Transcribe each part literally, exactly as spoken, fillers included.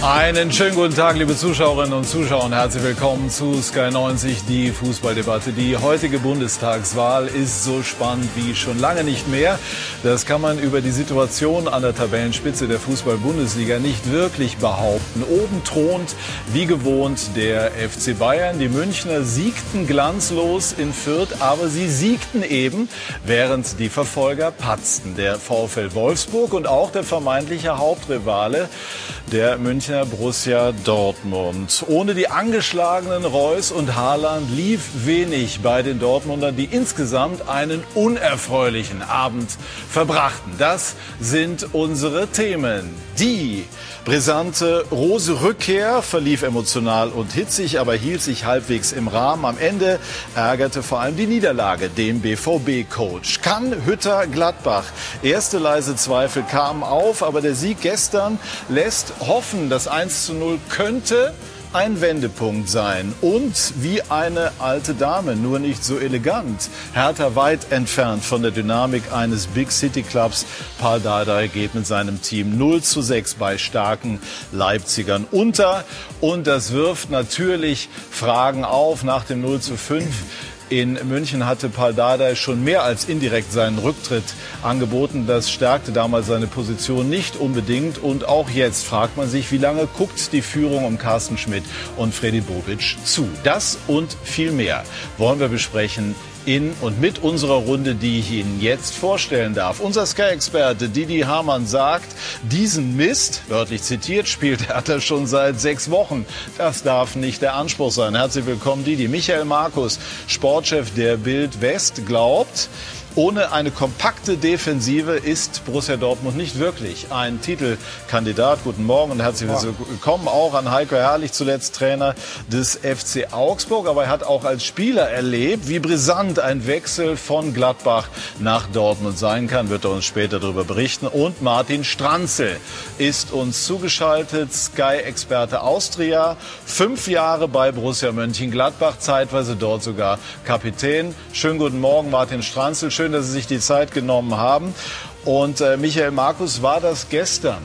Einen schönen guten Tag, liebe Zuschauerinnen und Zuschauer, und herzlich willkommen zu Sky neunzig, die Fußballdebatte. Die heutige Bundestagswahl ist so spannend wie schon lange nicht mehr. Das kann man über die Situation an der Tabellenspitze der Fußball-Bundesliga nicht wirklich behaupten. Oben thront, wie gewohnt, der F C Bayern. Die Münchner siegten glanzlos in Fürth, aber sie siegten eben, während die Verfolger patzten. Der VfL Wolfsburg und auch der vermeintliche Hauptrivale, der Münchner Borussia Dortmund. Ohne die angeschlagenen Reus und Haaland lief wenig bei den Dortmundern, die insgesamt einen unerfreulichen Abend verbrachten. Das sind unsere Themen. Die brisante Rose-Rückkehr verlief emotional und hitzig, aber hielt sich halbwegs im Rahmen. Am Ende ärgerte vor allem die Niederlage den B V B-Coach. Kann Hütter Gladbach? Erste leise Zweifel kamen auf, aber der Sieg gestern lässt hoffen, das eins zu null könnte ein Wendepunkt sein. Und wie eine alte Dame, nur nicht so elegant. Hertha weit entfernt von der Dynamik eines Big City Clubs. Pal Dardai geht mit seinem Team null zu sechs bei starken Leipzigern unter. Und das wirft natürlich Fragen auf nach dem null zu fünf. In München hatte Pal Dardai schon mehr als indirekt seinen Rücktritt angeboten. Das stärkte damals seine Position nicht unbedingt. Und auch jetzt fragt man sich, wie lange guckt die Führung um Carsten Schmidt und Fredi Bobic zu? Das und viel mehr wollen wir besprechen in und mit unserer Runde, die ich Ihnen jetzt vorstellen darf. Unser Sky-Experte Didi Hamann sagt, diesen Mist, wörtlich zitiert, spielt Hertha schon seit sechs Wochen. Das darf nicht der Anspruch sein. Herzlich willkommen, Didi. Michael Markus, Sportchef der Bild West, glaubt, ohne eine kompakte Defensive ist Borussia Dortmund nicht wirklich ein Titelkandidat. Guten Morgen und herzlich willkommen auch an Heiko Herrlich, zuletzt Trainer des F C Augsburg. Aber er hat auch als Spieler erlebt, wie brisant ein Wechsel von Gladbach nach Dortmund sein kann. Wird er uns später darüber berichten. Und Martin Stranzl ist uns zugeschaltet, Sky-Experte Austria. Fünf Jahre bei Borussia Mönchengladbach, zeitweise dort sogar Kapitän. Schönen guten Morgen, Martin Stranzl. Schön, dass Sie sich die Zeit genommen haben. Und äh, Michael Markus, war das gestern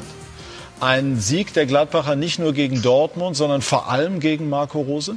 ein Sieg der Gladbacher nicht nur gegen Dortmund, sondern vor allem gegen Marco Rose?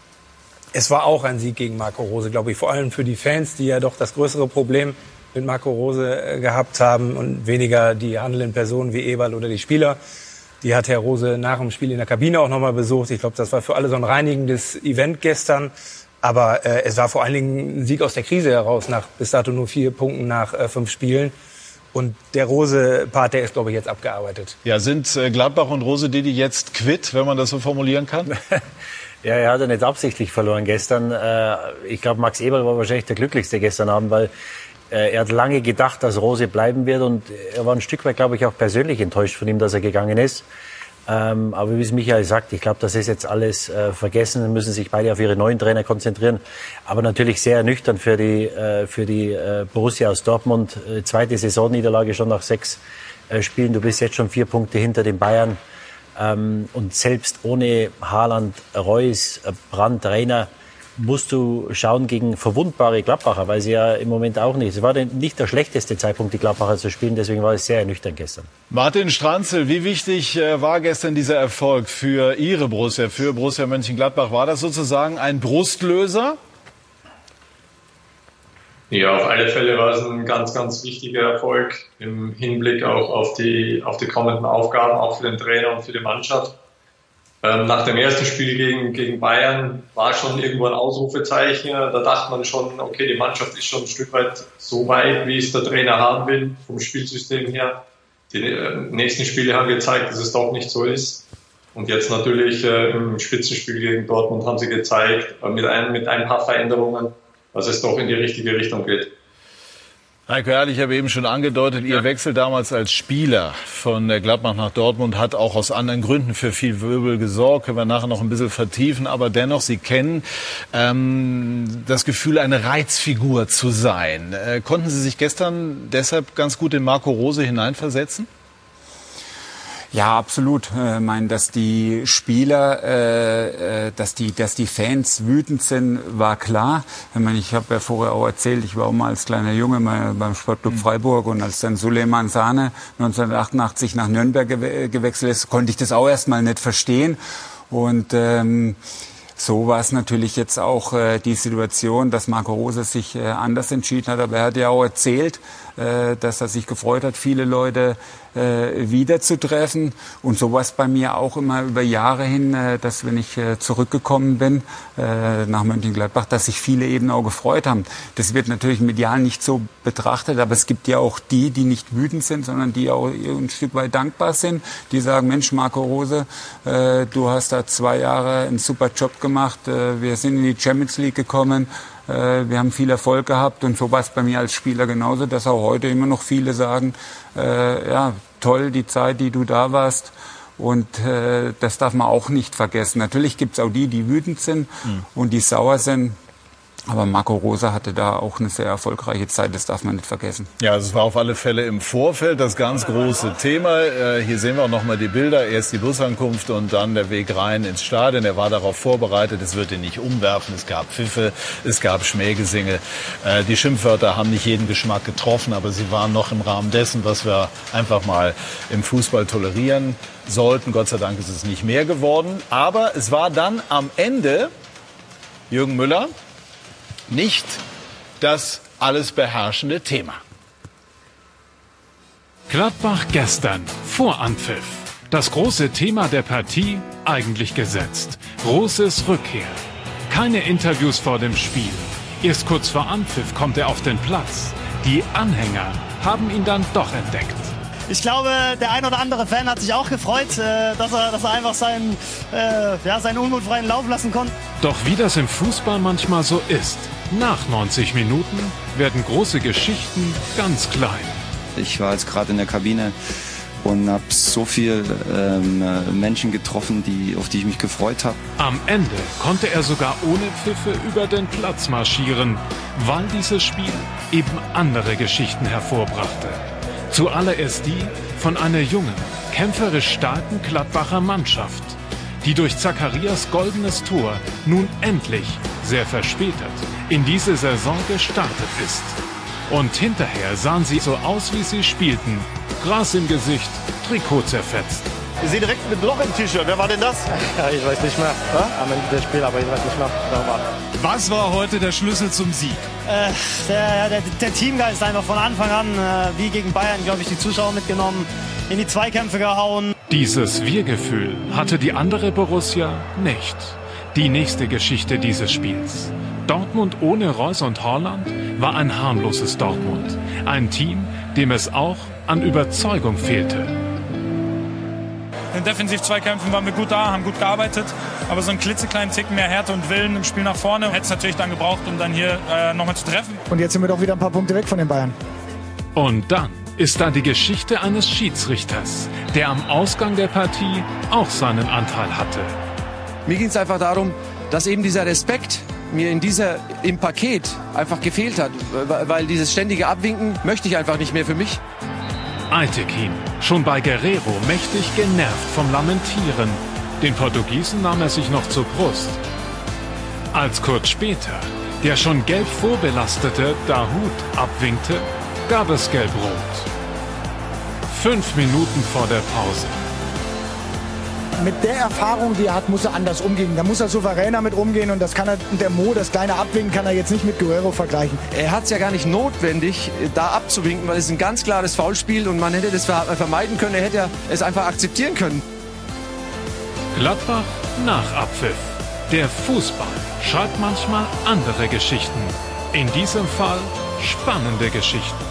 Es war auch ein Sieg gegen Marco Rose, glaube ich. Vor allem für die Fans, die ja doch das größere Problem mit Marco Rose äh, gehabt haben und weniger die handelnden Personen wie Eberl oder die Spieler. Die hat Herr Rose nach dem Spiel in der Kabine auch nochmal besucht. Ich glaube, das war für alle so ein reinigendes Event gestern. Aber äh, es war vor allen Dingen ein Sieg aus der Krise heraus, nach bis dato nur vier Punkten nach äh, fünf Spielen. Und der Rose-Part, der ist, glaube ich, jetzt abgearbeitet. Ja, sind äh, Gladbach und Rose Didi jetzt quitt, wenn man das so formulieren kann? Ja, er hat ja nicht absichtlich verloren gestern. Äh, ich glaube, Max Eberl war wahrscheinlich der Glücklichste gestern Abend, weil äh, er hat lange gedacht, dass Rose bleiben wird. Und er war ein Stück weit, glaube ich, auch persönlich enttäuscht von ihm, dass er gegangen ist. Ähm, aber wie es Michael sagt, ich glaube, das ist jetzt alles äh, vergessen, müssen sich beide auf ihre neuen Trainer konzentrieren. Aber natürlich sehr ernüchternd für die, äh, für die äh, Borussia aus Dortmund. Äh, zweite Saisonniederlage schon nach sechs äh, Spielen. Du bist jetzt schon vier Punkte hinter den Bayern. Ähm, und selbst ohne Haaland, Reus, Brandt, Reiner musst du schauen gegen verwundbare Gladbacher, weil sie ja im Moment auch nicht. Es war nicht der schlechteste Zeitpunkt, die Gladbacher zu spielen, deswegen war es sehr ernüchternd gestern. Martin Stranzl, wie wichtig war gestern dieser Erfolg für Ihre Borussia, für Borussia Mönchengladbach? War das sozusagen ein Brustlöser? Ja, auf alle Fälle war es ein ganz, ganz wichtiger Erfolg im Hinblick auch auf die, auf die kommenden Aufgaben, auch für den Trainer und für die Mannschaft. Nach dem ersten Spiel gegen, gegen Bayern war schon irgendwo ein Ausrufezeichen. Da dachte man schon, okay, die Mannschaft ist schon ein Stück weit so weit, wie es der Trainer haben will, vom Spielsystem her. Die nächsten Spiele haben gezeigt, dass es doch nicht so ist. Und jetzt natürlich äh, im Spitzenspiel gegen Dortmund haben sie gezeigt, äh, mit, ein, mit ein paar Veränderungen, dass es doch in die richtige Richtung geht. Heiko Herrlich, ich habe eben schon angedeutet, Ihr Wechsel damals als Spieler von Gladbach nach Dortmund hat auch aus anderen Gründen für viel Wirbel gesorgt. Können wir nachher noch ein bisschen vertiefen. Aber dennoch, Sie kennen ähm, das Gefühl, eine Reizfigur zu sein. Äh, konnten Sie sich gestern deshalb ganz gut in Marco Rose hineinversetzen? Ja, absolut. Ich meine, dass die Spieler, äh, dass die, dass die Fans wütend sind, war klar. Ich meine, ich habe ja vorher auch erzählt, ich war auch mal als kleiner Junge mal beim Sportclub Freiburg und als dann Suleiman Sane neunzehnhundertachtundachtzig nach Nürnberg gew- gewechselt ist, konnte ich das auch erstmal nicht verstehen. Und ähm, so war es natürlich jetzt auch äh, die Situation, dass Marco Rose sich äh, anders entschieden hat. Aber er hat ja auch erzählt, äh, dass er sich gefreut hat, viele Leute äh, wiederzutreffen. Und so war es bei mir auch immer über Jahre hin, äh, dass wenn ich äh, zurückgekommen bin äh, nach Mönchengladbach, dass sich viele eben auch gefreut haben. Das wird natürlich medial nicht so betrachtet, aber es gibt ja auch die, die nicht wütend sind, sondern die auch ein Stück weit dankbar sind, die sagen, Mensch, Marco Rose, äh, du hast da zwei Jahre einen super Job gemacht, äh, wir sind in die Champions League gekommen, äh, wir haben viel Erfolg gehabt und so war es bei mir als Spieler genauso, dass auch heute immer noch viele sagen, äh, ja, toll, die Zeit, die du da warst. Und äh, das darf man auch nicht vergessen. Natürlich gibt es auch die, die wütend sind mhm. und die sauer sind. Aber Marco Rose hatte da auch eine sehr erfolgreiche Zeit, das darf man nicht vergessen. Ja, es war auf alle Fälle im Vorfeld das ganz große Thema. Äh, hier sehen wir auch noch mal die Bilder. Erst die Busankunft und dann der Weg rein ins Stadion. Er war darauf vorbereitet, es wird ihn nicht umwerfen. Es gab Pfiffe, es gab Schmähgesinge. Äh, die Schimpfwörter haben nicht jeden Geschmack getroffen, aber sie waren noch im Rahmen dessen, was wir einfach mal im Fußball tolerieren sollten. Gott sei Dank ist es nicht mehr geworden. Aber es war dann am Ende Jürgen Müller nicht das alles beherrschende Thema. Gladbach gestern, vor Anpfiff. Das große Thema der Partie eigentlich gesetzt. Roses Rückkehr. Keine Interviews vor dem Spiel. Erst kurz vor Anpfiff kommt er auf den Platz. Die Anhänger haben ihn dann doch entdeckt. Ich glaube, der ein oder andere Fan hat sich auch gefreut, äh, dass er, dass er einfach seinen, äh, ja, seinen Unmut freien Lauf lassen konnte. Doch wie das im Fußball manchmal so ist, nach neunzig Minuten werden große Geschichten ganz klein. Ich war jetzt gerade in der Kabine und habe so viele ähm, Menschen getroffen, die, auf die ich mich gefreut habe. Am Ende konnte er sogar ohne Pfiffe über den Platz marschieren, weil dieses Spiel eben andere Geschichten hervorbrachte. Zuallererst die von einer jungen, kämpferisch starken Gladbacher Mannschaft, die durch Zacharias goldenes Tor nun endlich, sehr verspätet, in diese Saison gestartet ist. Und hinterher sahen sie so aus, wie sie spielten. Gras im Gesicht, Trikot zerfetzt. Ich sehe direkt mit Loch im T-Shirt. Wer war denn das? Ja, ich weiß nicht mehr. Ja? Am Ende des Spiels, aber ich weiß nicht mehr, wer war. Was war heute der Schlüssel zum Sieg? Äh, der, der, der Teamgeist einfach von Anfang an, äh, wie gegen Bayern, glaube ich, die Zuschauer mitgenommen, in die Zweikämpfe gehauen. Dieses Wir-Gefühl hatte die andere Borussia nicht. Die nächste Geschichte dieses Spiels. Dortmund ohne Reus und Haaland war ein harmloses Dortmund. Ein Team, dem es auch an Überzeugung fehlte. In Defensiv-Zweikämpfen waren wir gut da, haben gut gearbeitet. Aber so einen klitzekleinen Ticken mehr Härte und Willen im Spiel nach vorne hätte es natürlich dann gebraucht, um dann hier äh, nochmal zu treffen. Und jetzt sind wir doch wieder ein paar Punkte weg von den Bayern. Und dann ist da die Geschichte eines Schiedsrichters, der am Ausgang der Partie auch seinen Anteil hatte. Mir ging es einfach darum, dass eben dieser Respekt mir in dieser, im Paket einfach gefehlt hat. Weil dieses ständige Abwinken möchte ich einfach nicht mehr für mich. Aitekin, schon bei Guerrero mächtig genervt vom Lamentieren. Den Portugiesen nahm er sich noch zur Brust. Als kurz später der schon gelb vorbelastete Dahoud abwinkte, gab es gelb-rot. Fünf Minuten vor der Pause. Mit der Erfahrung, die er hat, muss er anders umgehen. Da muss er souveräner mit umgehen und das kann er, der Mo, das kleine Abwinken, kann er jetzt nicht mit Guerrero vergleichen. Er hat es ja gar nicht notwendig, da abzuwinken, weil es ein ganz klares Foulspiel und man hätte das vermeiden können. Er hätte es einfach akzeptieren können. Gladbach nach Abpfiff. Der Fußball schreibt manchmal andere Geschichten. In diesem Fall spannende Geschichten.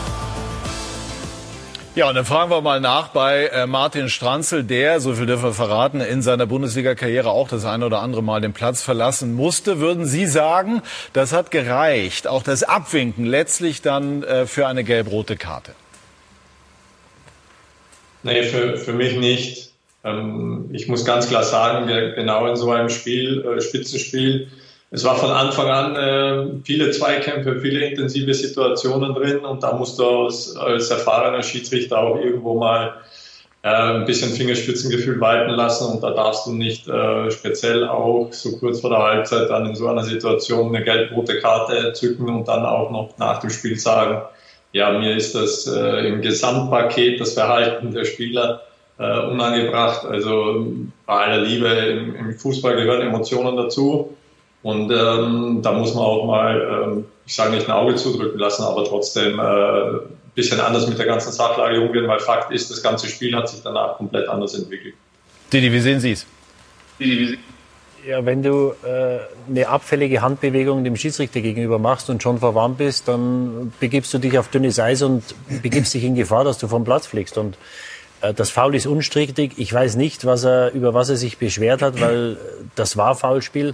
Ja, und dann fragen wir mal nach bei äh, Martin Stranzl, der, so viel dürfen wir verraten, in seiner Bundesliga-Karriere auch das eine oder andere Mal den Platz verlassen musste. Würden Sie sagen, das hat gereicht, auch das Abwinken letztlich dann äh, für eine gelb-rote Karte? Nee, für, für mich nicht. Ähm, ich muss ganz klar sagen, genau in so einem Spiel, äh, Spitzenspiel, es war von Anfang an äh, viele Zweikämpfe, viele intensive Situationen drin und da musst du als, als erfahrener Schiedsrichter auch irgendwo mal äh, ein bisschen Fingerspitzengefühl walten lassen und da darfst du nicht äh, speziell auch so kurz vor der Halbzeit dann in so einer Situation eine gelb-rote Karte zücken und dann auch noch nach dem Spiel sagen, ja, mir ist das äh, im Gesamtpaket, das Verhalten der Spieler äh, unangebracht. Also bei aller Liebe, im, im Fußball gehören Emotionen dazu. Und ähm, da muss man auch mal, ähm, ich sage nicht ein Auge zudrücken lassen, aber trotzdem äh, ein bisschen anders mit der ganzen Sachlage umgehen, weil Fakt ist, das ganze Spiel hat sich danach komplett anders entwickelt. Didi, wie sehen Sie es? Didi, wie sehen Ja, wenn du äh, eine abfällige Handbewegung dem Schiedsrichter gegenüber machst und schon verwarnt bist, dann begibst du dich auf dünnes Eis und begibst dich in Gefahr, dass du vom Platz fliegst. Und äh, das Foul ist unstrittig. Ich weiß nicht, was er, über was er sich beschwert hat, weil das war Foulspiel.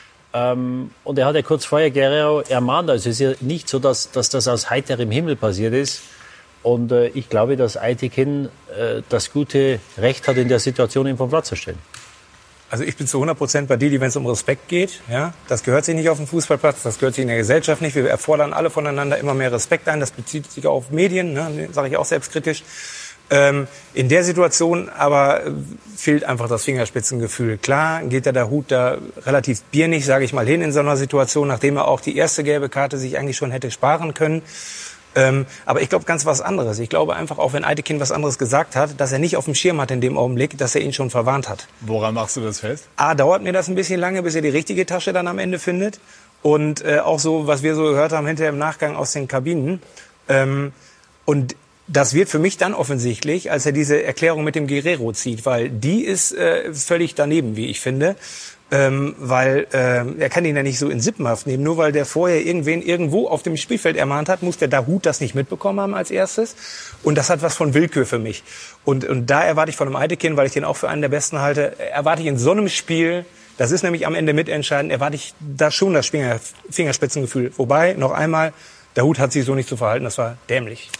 Ähm, und er hat ja kurz vorher Guerrero ermahnt. Also es ist ja nicht so, dass, dass das aus heiterem Himmel passiert ist. Und äh, ich glaube, dass Aitekin äh, das gute Recht hat, in der Situation ihn vom Platz zu stellen. Also ich bin zu hundert Prozent bei Didi, wenn es um Respekt geht. Ja, das gehört sich nicht auf dem Fußballplatz, das gehört sich in der Gesellschaft nicht. Wir erfordern alle voneinander immer mehr Respekt ein. Das bezieht sich auch auf Medien, ne, sage ich auch selbstkritisch. Ähm, in der Situation aber fehlt einfach das Fingerspitzengefühl. Klar geht da der Hut da relativ biernig, sage ich mal, hin in so einer Situation, nachdem er auch die erste gelbe Karte sich eigentlich schon hätte sparen können. Ähm, aber ich glaube ganz was anderes. Ich glaube einfach, auch wenn Aitekin was anderes gesagt hat, dass er nicht auf dem Schirm hat in dem Augenblick, dass er ihn schon verwarnt hat. Woran machst du das fest? A, dauert mir das ein bisschen lange, bis er die richtige Tasche dann am Ende findet. Und äh, auch so, was wir so gehört haben hinterher im Nachgang aus den Kabinen. Ähm, und das wird für mich dann offensichtlich, als er diese Erklärung mit dem Guerrero zieht, weil die ist äh, völlig daneben, wie ich finde. Ähm, weil äh, er kann ihn ja nicht so in Sippenhaft nehmen. Nur weil der vorher irgendwen irgendwo auf dem Spielfeld ermahnt hat, muss der Dahut das nicht mitbekommen haben als erstes. Und das hat was von Willkür für mich. Und, und da erwarte ich von einem Aitekin, weil ich den auch für einen der Besten halte, erwarte ich in so einem Spiel, das ist nämlich am Ende mitentscheidend, erwarte ich da schon das Finger, Fingerspitzengefühl. Wobei, noch einmal, Dahut hat sich so nicht zu verhalten, das war dämlich.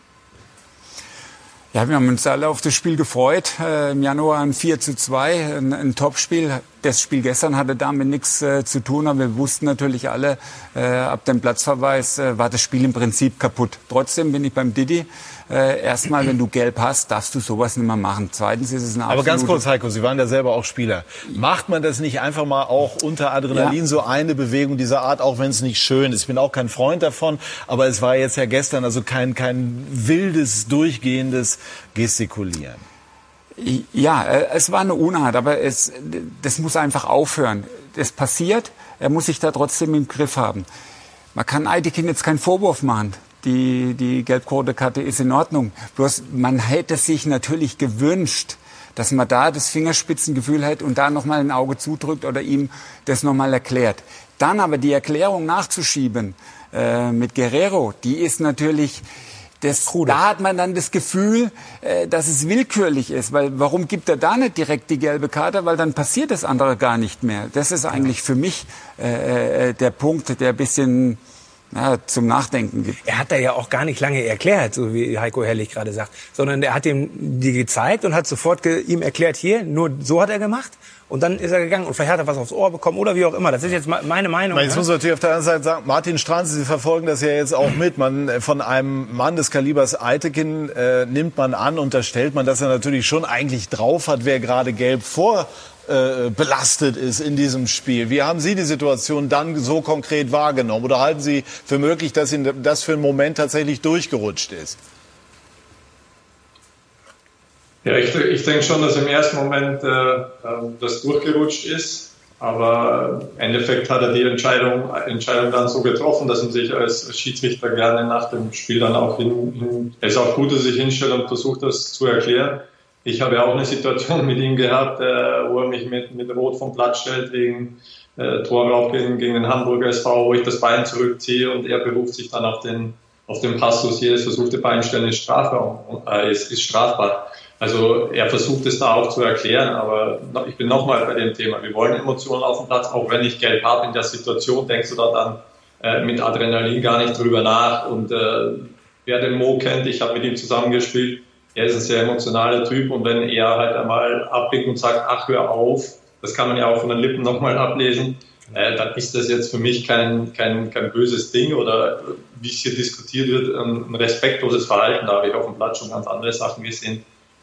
Ja, wir haben uns alle auf das Spiel gefreut. Äh, Im Januar ein vier zu zwei, ein, ein Topspiel. Das Spiel gestern hatte damit nichts äh, zu tun, aber wir wussten natürlich alle, äh, ab dem Platzverweis äh, war das Spiel im Prinzip kaputt. Trotzdem bin ich beim Didi. Äh, erstmal, wenn du gelb hast, darfst du sowas nicht mehr machen. Zweitens ist es eine absolute... Aber ganz kurz, Heiko, Sie waren ja selber auch Spieler. Macht man das nicht einfach mal auch unter Adrenalin, ja, so eine Bewegung dieser Art, auch wenn es nicht schön ist? Ich bin auch kein Freund davon, aber es war jetzt ja gestern also kein, kein wildes, durchgehendes Gestikulieren. Ja, es war eine Unart, aber es, das muss einfach aufhören. Es passiert, er muss sich da trotzdem im Griff haben. Man kann Aitekin jetzt keinen Vorwurf machen. Die, die gelb-rote Karte ist in Ordnung. Bloß man hätte sich natürlich gewünscht, dass man da das Fingerspitzengefühl hat und da nochmal ein Auge zudrückt oder ihm das nochmal erklärt. Dann aber die Erklärung nachzuschieben äh, mit Guerrero, die ist natürlich... Das, da hat man dann das Gefühl, äh, dass es willkürlich ist. Weil warum gibt er da nicht direkt die gelbe Karte? Weil dann passiert das andere gar nicht mehr. Das ist eigentlich für mich äh, äh, der Punkt, der ein bisschen ja, zum Nachdenken gibt. Er hat da ja auch gar nicht lange erklärt, so wie Heiko Herrlich gerade sagt. Sondern er hat ihm die gezeigt und hat sofort ge- ihm erklärt, hier, nur so hat er gemacht. Und dann ist er gegangen und vielleicht hat er was aufs Ohr bekommen oder wie auch immer. Das ist jetzt meine Meinung. Jetzt muss man natürlich auf der anderen Seite sagen, Martin Stranz, Sie verfolgen das ja jetzt auch mit. Man, von einem Mann des Kalibers Aitekin äh, nimmt man an, unterstellt man, dass er natürlich schon eigentlich drauf hat, wer gerade gelb vor äh, belastet ist in diesem Spiel. Wie haben Sie die Situation dann so konkret wahrgenommen? Oder halten Sie für möglich, dass Ihnen das für einen Moment tatsächlich durchgerutscht ist? Ja, ich, ich denke schon, dass im ersten Moment äh, das durchgerutscht ist, aber im Endeffekt hat er die Entscheidung, Entscheidung dann so getroffen, dass man sich als Schiedsrichter gerne nach dem Spiel dann auch hin, hin es ist auch gut, dass er sich hinstellt und versucht, das zu erklären. Ich habe ja auch eine Situation mit ihm gehabt, äh, wo er mich mit, mit Rot vom Platz stellt wegen äh, Torraub gegen, gegen den Hamburger S V, wo ich das Bein zurückziehe und er beruft sich dann auf den, auf den Passus, jedes versuchte Beinstellen ist strafbar, äh, ist, ist strafbar. Also er versucht es da auch zu erklären, aber ich bin nochmal bei dem Thema. Wir wollen Emotionen auf dem Platz, auch wenn ich gelb habe in der Situation, denkst du da dann äh, mit Adrenalin gar nicht drüber nach. Und äh, wer den Mo kennt, ich habe mit ihm zusammengespielt, er ist ein sehr emotionaler Typ und wenn er halt einmal abbiegt und sagt, ach hör auf, das kann man ja auch von den Lippen nochmal ablesen, äh, dann ist das jetzt für mich kein, kein, kein böses Ding oder wie es hier diskutiert wird, ein respektloses Verhalten. Da habe ich auf dem Platz schon ganz andere Sachen gesehen.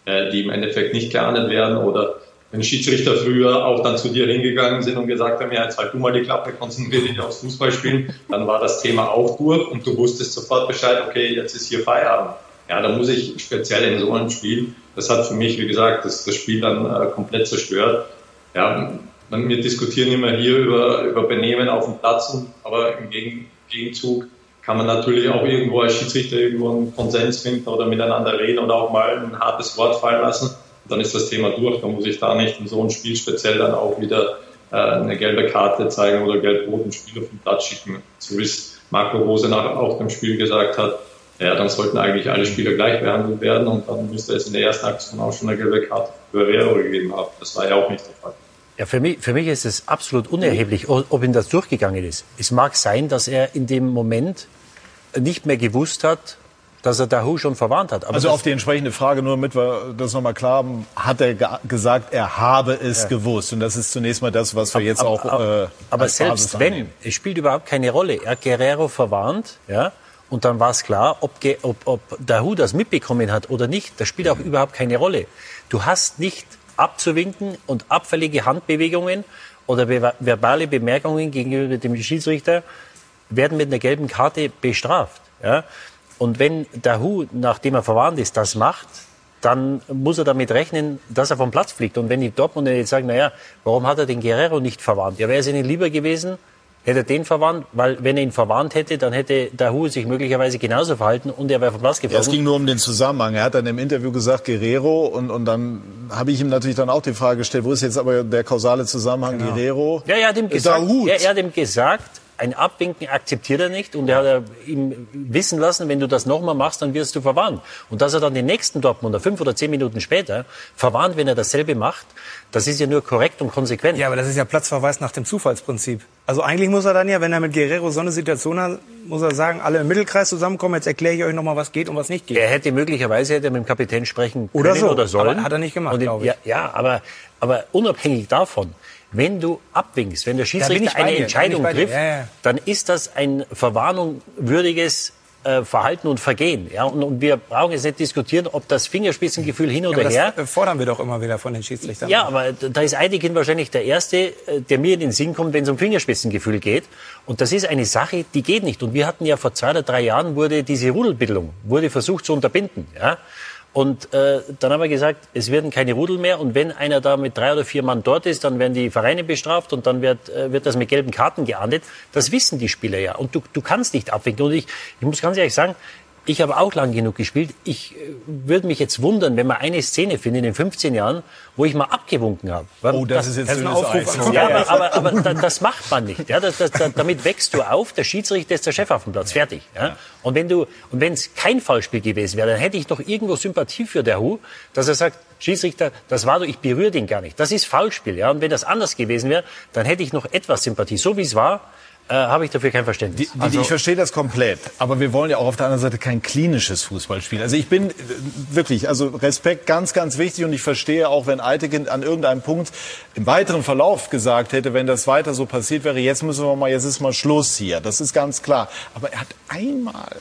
äh, die im Endeffekt nicht geahndet werden. Oder wenn Schiedsrichter früher auch dann zu dir hingegangen sind und gesagt haben, ja, jetzt halt du mal die Klappe, konzentrier dich aufs Fußballspielen, dann war das Thema auch durch und du wusstest sofort Bescheid, okay, jetzt ist hier Feierabend. Ja, da muss ich speziell in so einem Spiel, das hat für mich, wie gesagt, das, das Spiel dann äh, komplett zerstört. Ja, wir diskutieren immer hier über, über Benehmen auf dem Platz, aber im Gegen, Gegenzug kann man natürlich auch irgendwo als Schiedsrichter irgendwo einen Konsens finden oder miteinander reden oder auch mal ein hartes Wort fallen lassen. Dann ist das Thema durch. Dann muss ich da nicht in so einem Spiel speziell dann auch wieder äh, eine gelbe Karte zeigen oder gelb-rot einen Spieler vom Platz schicken. So wie es Marco Rose nach auch dem Spiel gesagt hat. Ja, dann sollten eigentlich alle Spieler gleich behandelt werden und dann müsste es in der ersten Aktion auch schon eine gelbe Karte für Guerrero gegeben haben. Das war ja auch nicht der Fall. Ja, für mich, für mich ist es absolut unerheblich, ob ihm das durchgegangen ist. Es mag sein, dass er in dem Moment nicht mehr gewusst hat, dass er Dahoud schon verwarnt hat. Aber also auf die entsprechende Frage, nur damit wir das nochmal klar haben, hat er ge- gesagt, er habe es ja. gewusst. Und das ist zunächst mal das, was wir jetzt aber, auch Aber, äh, aber selbst wenn, annehmen. Es spielt überhaupt keine Rolle. Er hat Guerrero verwarnt, ja, und dann war es klar, ob, ob, ob Dahoud das mitbekommen hat oder nicht. Das spielt auch überhaupt keine Rolle. Du hast nicht abzuwinken und abfällige Handbewegungen oder be- verbale Bemerkungen gegenüber dem Schiedsrichter werden mit einer gelben Karte bestraft. Ja? Und wenn Dahoud, nachdem er verwarnt ist, das macht, dann muss er damit rechnen, dass er vom Platz fliegt. Und wenn die Dortmunder jetzt sagen, naja, warum hat er den Guerrero nicht verwarnt? Ja, wäre es ihnen lieber gewesen, hätte er den verwarnt, weil wenn er ihn verwarnt hätte, dann hätte Dahoud sich möglicherweise genauso verhalten und er wäre vom Platz geflogen. Ja, es ging nur um den Zusammenhang. Er hat dann im Interview gesagt, Guerrero, und, und dann habe ich ihm natürlich dann auch die Frage gestellt, wo ist jetzt aber der kausale Zusammenhang, genau. Guerrero, ja, er hat ihm gesagt, er, er hat ihm gesagt, ein Abwinken akzeptiert er nicht und er hat ihm wissen lassen, wenn du das nochmal machst, dann wirst du verwarnt. Und dass er dann den nächsten Dortmunder fünf oder zehn Minuten später verwarnt, wenn er dasselbe macht, das ist ja nur korrekt und konsequent. Ja, aber das ist ja Platzverweis nach dem Zufallsprinzip. Also eigentlich muss er dann ja, wenn er mit Guerrero so eine Situation hat, muss er sagen, alle im Mittelkreis zusammenkommen, jetzt erkläre ich euch nochmal, was geht und was nicht geht. Er hätte möglicherweise hätte mit dem Kapitän sprechen können oder, so. oder sollen. Aber hat er nicht gemacht, glaube ich. Ja, ja, aber, aber unabhängig davon, wenn du abwinkst, wenn der Schiedsrichter eine dir, Entscheidung trifft, ja, ja. dann ist das ein verwarnungswürdiges äh, Verhalten und Vergehen. Ja? Und, und wir brauchen jetzt nicht diskutieren, ob das Fingerspitzengefühl hin oder ja, her. Das fordern wir doch immer wieder von den Schiedsrichtern. Ja, aber da ist Eidekin wahrscheinlich der Erste, der mir in den Sinn kommt, wenn es um Fingerspitzengefühl geht. Und das ist eine Sache, die geht nicht. Und wir hatten ja vor zwei oder drei Jahren, wurde diese Rudelbildung, wurde versucht zu unterbinden. Ja? Und äh, dann haben wir gesagt, es werden keine Rudel mehr. Und wenn einer da mit drei oder vier Mann dort ist, dann werden die Vereine bestraft und dann wird, äh, wird das mit gelben Karten geahndet. Das wissen die Spieler ja. Und du, du kannst nicht abwinken. Und ich, ich muss ganz ehrlich sagen, ich habe auch lang genug gespielt. Ich äh, würde mich jetzt wundern, wenn man eine Szene findet in den fünfzehn Jahren, wo ich mal abgewunken habe. Oh, das, das ist jetzt das ein Aufruf. Ja, aber, aber, aber da, das macht man nicht. Ja, das, das, das, damit wächst du auf. Der Schiedsrichter ist der Chef auf dem Platz. Fertig. Ja. Und wenn du und wenn es kein Foulspiel gewesen wäre, dann hätte ich doch irgendwo Sympathie für Dahoud, dass er sagt, Schiedsrichter, das war doch, ich berühre den gar nicht. Das ist Foulspiel. Ja. Und wenn das anders gewesen wäre, dann hätte ich noch etwas Sympathie. So wie es war, Äh, habe ich dafür kein Verständnis. Die, die, also, ich verstehe das komplett, aber wir wollen ja auch auf der anderen Seite kein klinisches Fußballspiel. Also ich bin äh, wirklich, also Respekt ganz, ganz wichtig und ich verstehe auch, wenn Eidekin an irgendeinem Punkt im weiteren Verlauf gesagt hätte, wenn das weiter so passiert wäre, jetzt müssen wir mal, jetzt ist mal Schluss hier. Das ist ganz klar. Aber er hat einmal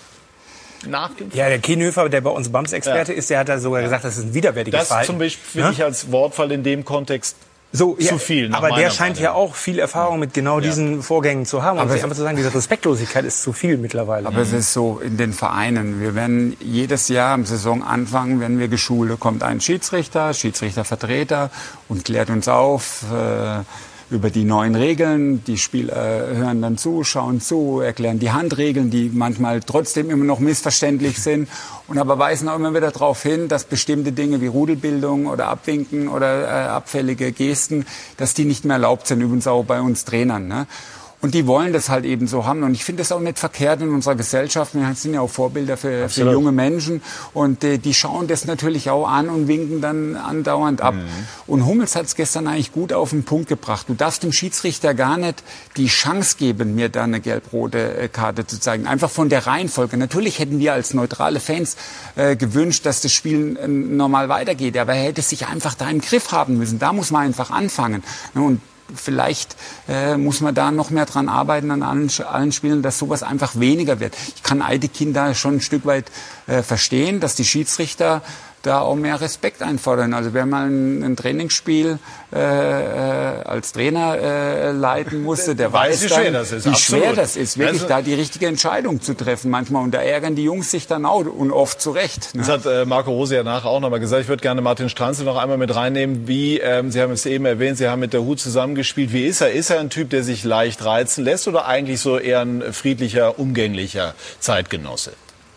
nach dem Ja, der Kienhöfer, der bei uns B A M S-Experte ja. ist, der hat da sogar gesagt, das ist ein widerwärtiges das Verhalten. Das zum Beispiel finde ja? ich als Wortfall in dem Kontext So, zu ja, viel. Aber der scheint Meinung. ja auch viel Erfahrung mit genau ja. diesen Vorgängen zu haben. Aber einfach zu sagen, diese Respektlosigkeit ist zu viel mittlerweile. Aber es ist so in den Vereinen. Wir werden jedes Jahr am Saisonanfang, wenn wir geschult, kommt ein Schiedsrichter, Schiedsrichtervertreter und klärt uns auf äh, über die neuen Regeln. Die Spieler hören dann zu, schauen zu, erklären die Handregeln, die manchmal trotzdem immer noch missverständlich sind. Und aber weisen auch immer wieder darauf hin, dass bestimmte Dinge wie Rudelbildung oder Abwinken oder äh, abfällige Gesten, dass die nicht mehr erlaubt sind, übrigens auch bei uns Trainern. Ne? Und die wollen das halt eben so haben. Und ich finde das auch nicht verkehrt in unserer Gesellschaft. Wir sind ja auch Vorbilder für, für junge Menschen. Und äh, die schauen das natürlich auch an und winken dann andauernd ab. Mhm. Und Hummels hat es gestern eigentlich gut auf den Punkt gebracht. Du darfst dem Schiedsrichter gar nicht die Chance geben, mir da eine gelb-rote Karte zu zeigen. Einfach von der Reihenfolge. Natürlich hätten wir als neutrale Fans äh, gewünscht, dass das Spiel äh, normal weitergeht. Aber er hätte sich einfach da im Griff haben müssen. Da muss man einfach anfangen. Und vielleicht äh, muss man da noch mehr dran arbeiten an allen, allen Spielen, dass sowas einfach weniger wird. Ich kann Eidekin da schon ein Stück weit äh, verstehen, dass die Schiedsrichter da auch mehr Respekt einfordern. Also wer mal ein, ein Trainingsspiel äh, äh, als Trainer äh, leiten musste, der weiß, wie dann, schwer das ist. wie Absolut. schwer das ist, wirklich also, da die richtige Entscheidung zu treffen manchmal. Und da ärgern die Jungs sich dann auch und oft zu Recht. Ne? Das hat äh, Marco Rose ja nachher auch nochmal gesagt. Ich würde gerne Martin Stranzl noch einmal mit reinnehmen. Wie, ähm, Sie haben es eben erwähnt, Sie haben mit der Hut zusammengespielt. Wie ist er? Ist er ein Typ, der sich leicht reizen lässt oder eigentlich so eher ein friedlicher, umgänglicher Zeitgenosse?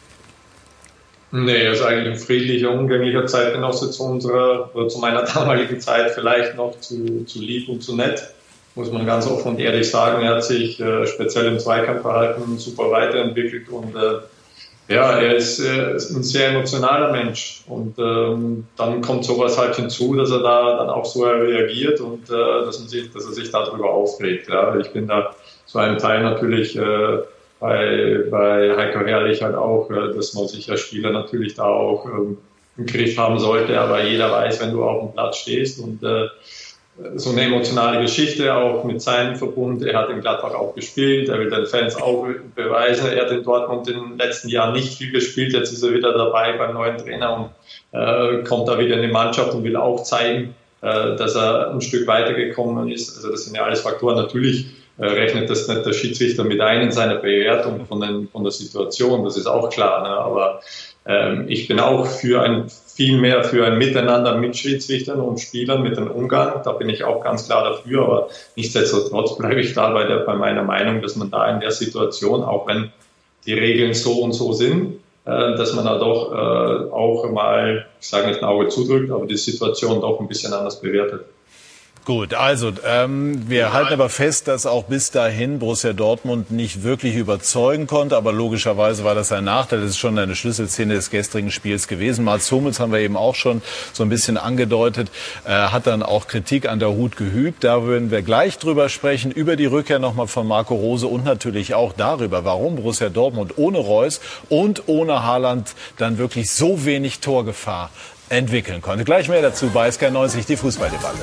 Nee, er ist eigentlich ein friedlicher, umgänglicher Zeitgenosse zu unserer, oder zu meiner damaligen Zeit vielleicht noch zu, zu lieb und zu nett, muss man ganz offen und ehrlich sagen. Er hat sich äh, speziell im Zweikampfverhalten super weiterentwickelt und äh, ja, er ist, äh, ist ein sehr emotionaler Mensch und ähm, dann kommt sowas halt hinzu, dass er da dann auch so reagiert und äh, dass, man sich, dass er sich darüber aufregt. Ja. Ich bin da zu einem Teil natürlich äh, bei, bei Heiko Herrlich halt auch, äh, dass man sich als Spieler natürlich da auch ähm, im Griff haben sollte, aber jeder weiß, wenn du auf dem Platz stehst und äh, so eine emotionale Geschichte auch mit seinem Verbund. Er hat in Gladbach auch gespielt, er will den Fans auch beweisen. Er hat in Dortmund in den letzten Jahren nicht viel gespielt, jetzt ist er wieder dabei beim neuen Trainer und äh, kommt da wieder in die Mannschaft und will auch zeigen, äh, dass er ein Stück weitergekommen ist. Also das sind ja alles Faktoren. Natürlich äh, rechnet das nicht der Schiedsrichter mit ein in seiner Bewertung von, den, von der Situation, das ist auch klar, ne? Aber ähm, ich bin auch für ein viel mehr für ein Miteinander mit Schiedsrichtern und Spielern, mit dem Umgang. Da bin ich auch ganz klar dafür. Aber nichtsdestotrotz bleibe ich da bei, der, bei meiner Meinung, dass man da in der Situation, auch wenn die Regeln so und so sind, äh, dass man da doch äh, auch mal, ich sage nicht ein Auge zudrückt, aber die Situation doch ein bisschen anders bewertet. Gut, also ähm, wir ja. halten aber fest, dass auch bis dahin Borussia Dortmund nicht wirklich überzeugen konnte, aber logischerweise war das ein Nachteil. Das ist schon eine Schlüsselszene des gestrigen Spiels gewesen. Mats Hummels haben wir eben auch schon so ein bisschen angedeutet, äh, hat dann auch Kritik an der Hut geübt. Da würden wir gleich drüber sprechen, über die Rückkehr nochmal von Marco Rose und natürlich auch darüber, warum Borussia Dortmund ohne Reus und ohne Haaland dann wirklich so wenig Torgefahr entwickeln konnte. Gleich mehr dazu bei Sky neunzig, die Fußballdebatte.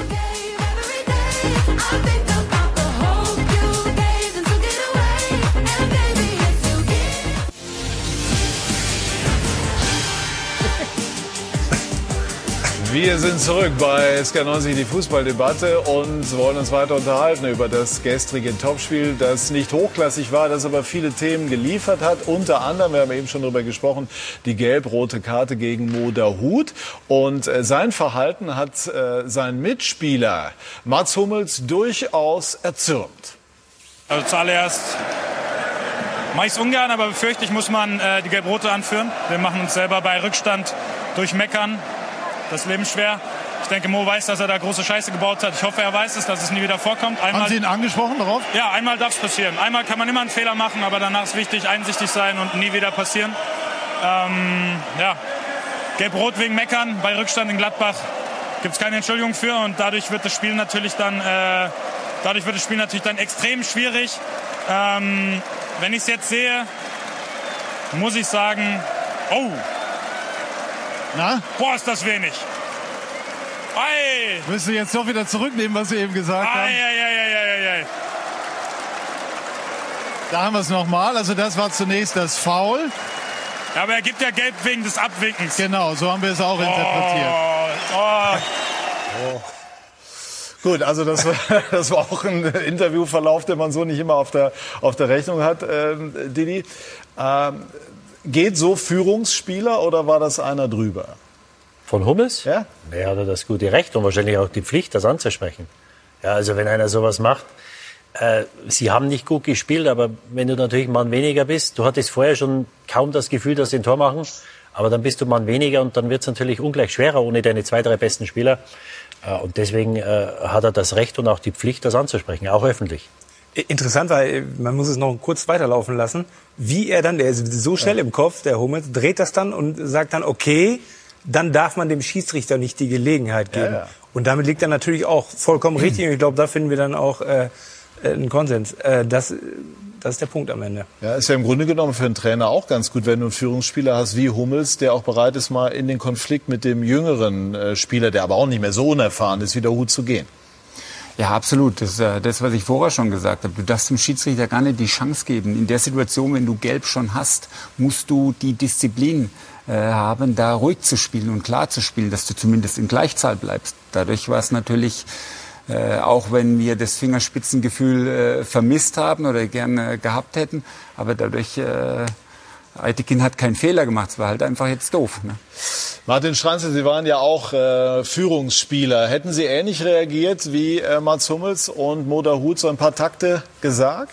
Wir sind zurück bei Sky neunzig, die Fußballdebatte, und wollen uns weiter unterhalten über das gestrige Topspiel, das nicht hochklassig war, das aber viele Themen geliefert hat. Unter anderem, wir haben eben schon darüber gesprochen, die gelb-rote Karte gegen Mo Dahoud. Und äh, sein Verhalten hat äh, sein Mitspieler Mats Hummels durchaus erzürnt. Also zuallererst mache ich es ungern, aber befürchte ich, muss man äh, die gelb-rote anführen. Wir machen uns selber bei Rückstand durch Meckern das Leben schwer. Ich denke, Mo weiß, dass er da große Scheiße gebaut hat. Ich hoffe, er weiß es, dass es nie wieder vorkommt. Einmal, haben Sie ihn angesprochen darauf? Ja, einmal darf es passieren. Einmal kann man immer einen Fehler machen, aber danach ist wichtig, einsichtig sein und nie wieder passieren. Ähm, ja, gelb-rot wegen Meckern bei Rückstand in Gladbach gibt es keine Entschuldigung für, und dadurch wird das Spiel natürlich dann, äh, dadurch wird das Spiel natürlich dann extrem schwierig. Ähm, wenn ich es jetzt sehe, muss ich sagen, oh, Na? boah, ist das wenig. Ei. Müssen Sie jetzt doch wieder zurücknehmen, was Sie eben gesagt ei, haben? Ei, ei, ei, ei, ei. Da haben wir es nochmal. Also das war zunächst das Foul. Ja, aber er gibt ja gelb wegen des Abwinkens. Genau, so haben wir es auch oh, interpretiert. Oh. Oh. Gut, also das war, das war auch ein Interviewverlauf, den man so nicht immer auf der, auf der Rechnung hat. Ähm, Didi, ähm, geht so Führungsspieler oder war das einer drüber? Von Hummels? Ja. Er hatte das gute Recht und wahrscheinlich auch die Pflicht, das anzusprechen. Ja, also wenn einer sowas macht, äh, sie haben nicht gut gespielt, aber wenn du natürlich Mann weniger bist, du hattest vorher schon kaum das Gefühl, dass sie ein Tor machen, aber dann bist du Mann weniger und dann wird es natürlich ungleich schwerer ohne deine zwei, drei besten Spieler. Äh, und deswegen äh, hat er das Recht und auch die Pflicht, das anzusprechen, auch öffentlich. Interessant, weil man muss es noch kurz weiterlaufen lassen, wie er dann, der ist so schnell im Kopf, der Hummels, dreht das dann und sagt dann, okay, dann darf man dem Schiedsrichter nicht die Gelegenheit geben. Ja, ja. Und damit liegt er natürlich auch vollkommen mhm. richtig. Und ich glaube, da finden wir dann auch äh, einen Konsens. Äh, das, das ist der Punkt am Ende. Ja, ist ja im Grunde genommen für einen Trainer auch ganz gut, wenn du einen Führungsspieler hast wie Hummels, der auch bereit ist, mal in den Konflikt mit dem jüngeren äh, Spieler, der aber auch nicht mehr so unerfahren ist, wieder Hut zu gehen. Ja, absolut. Das ist ja das, was ich vorher schon gesagt habe. Du darfst dem Schiedsrichter gar nicht die Chance geben. In der Situation, wenn du Gelb schon hast, musst du die Disziplin äh, haben, da ruhig zu spielen und klar zu spielen, dass du zumindest in Gleichzahl bleibst. Dadurch war es natürlich, äh, auch wenn wir das Fingerspitzengefühl äh, vermisst haben oder gerne gehabt hätten, aber dadurch... Äh, Aitekin hat keinen Fehler gemacht, es war halt einfach jetzt doof. Ne? Martin Schranzl, Sie waren ja auch äh, Führungsspieler. Hätten Sie ähnlich reagiert wie äh, Mats Hummels und Mo Dahoud, so ein paar Takte gesagt?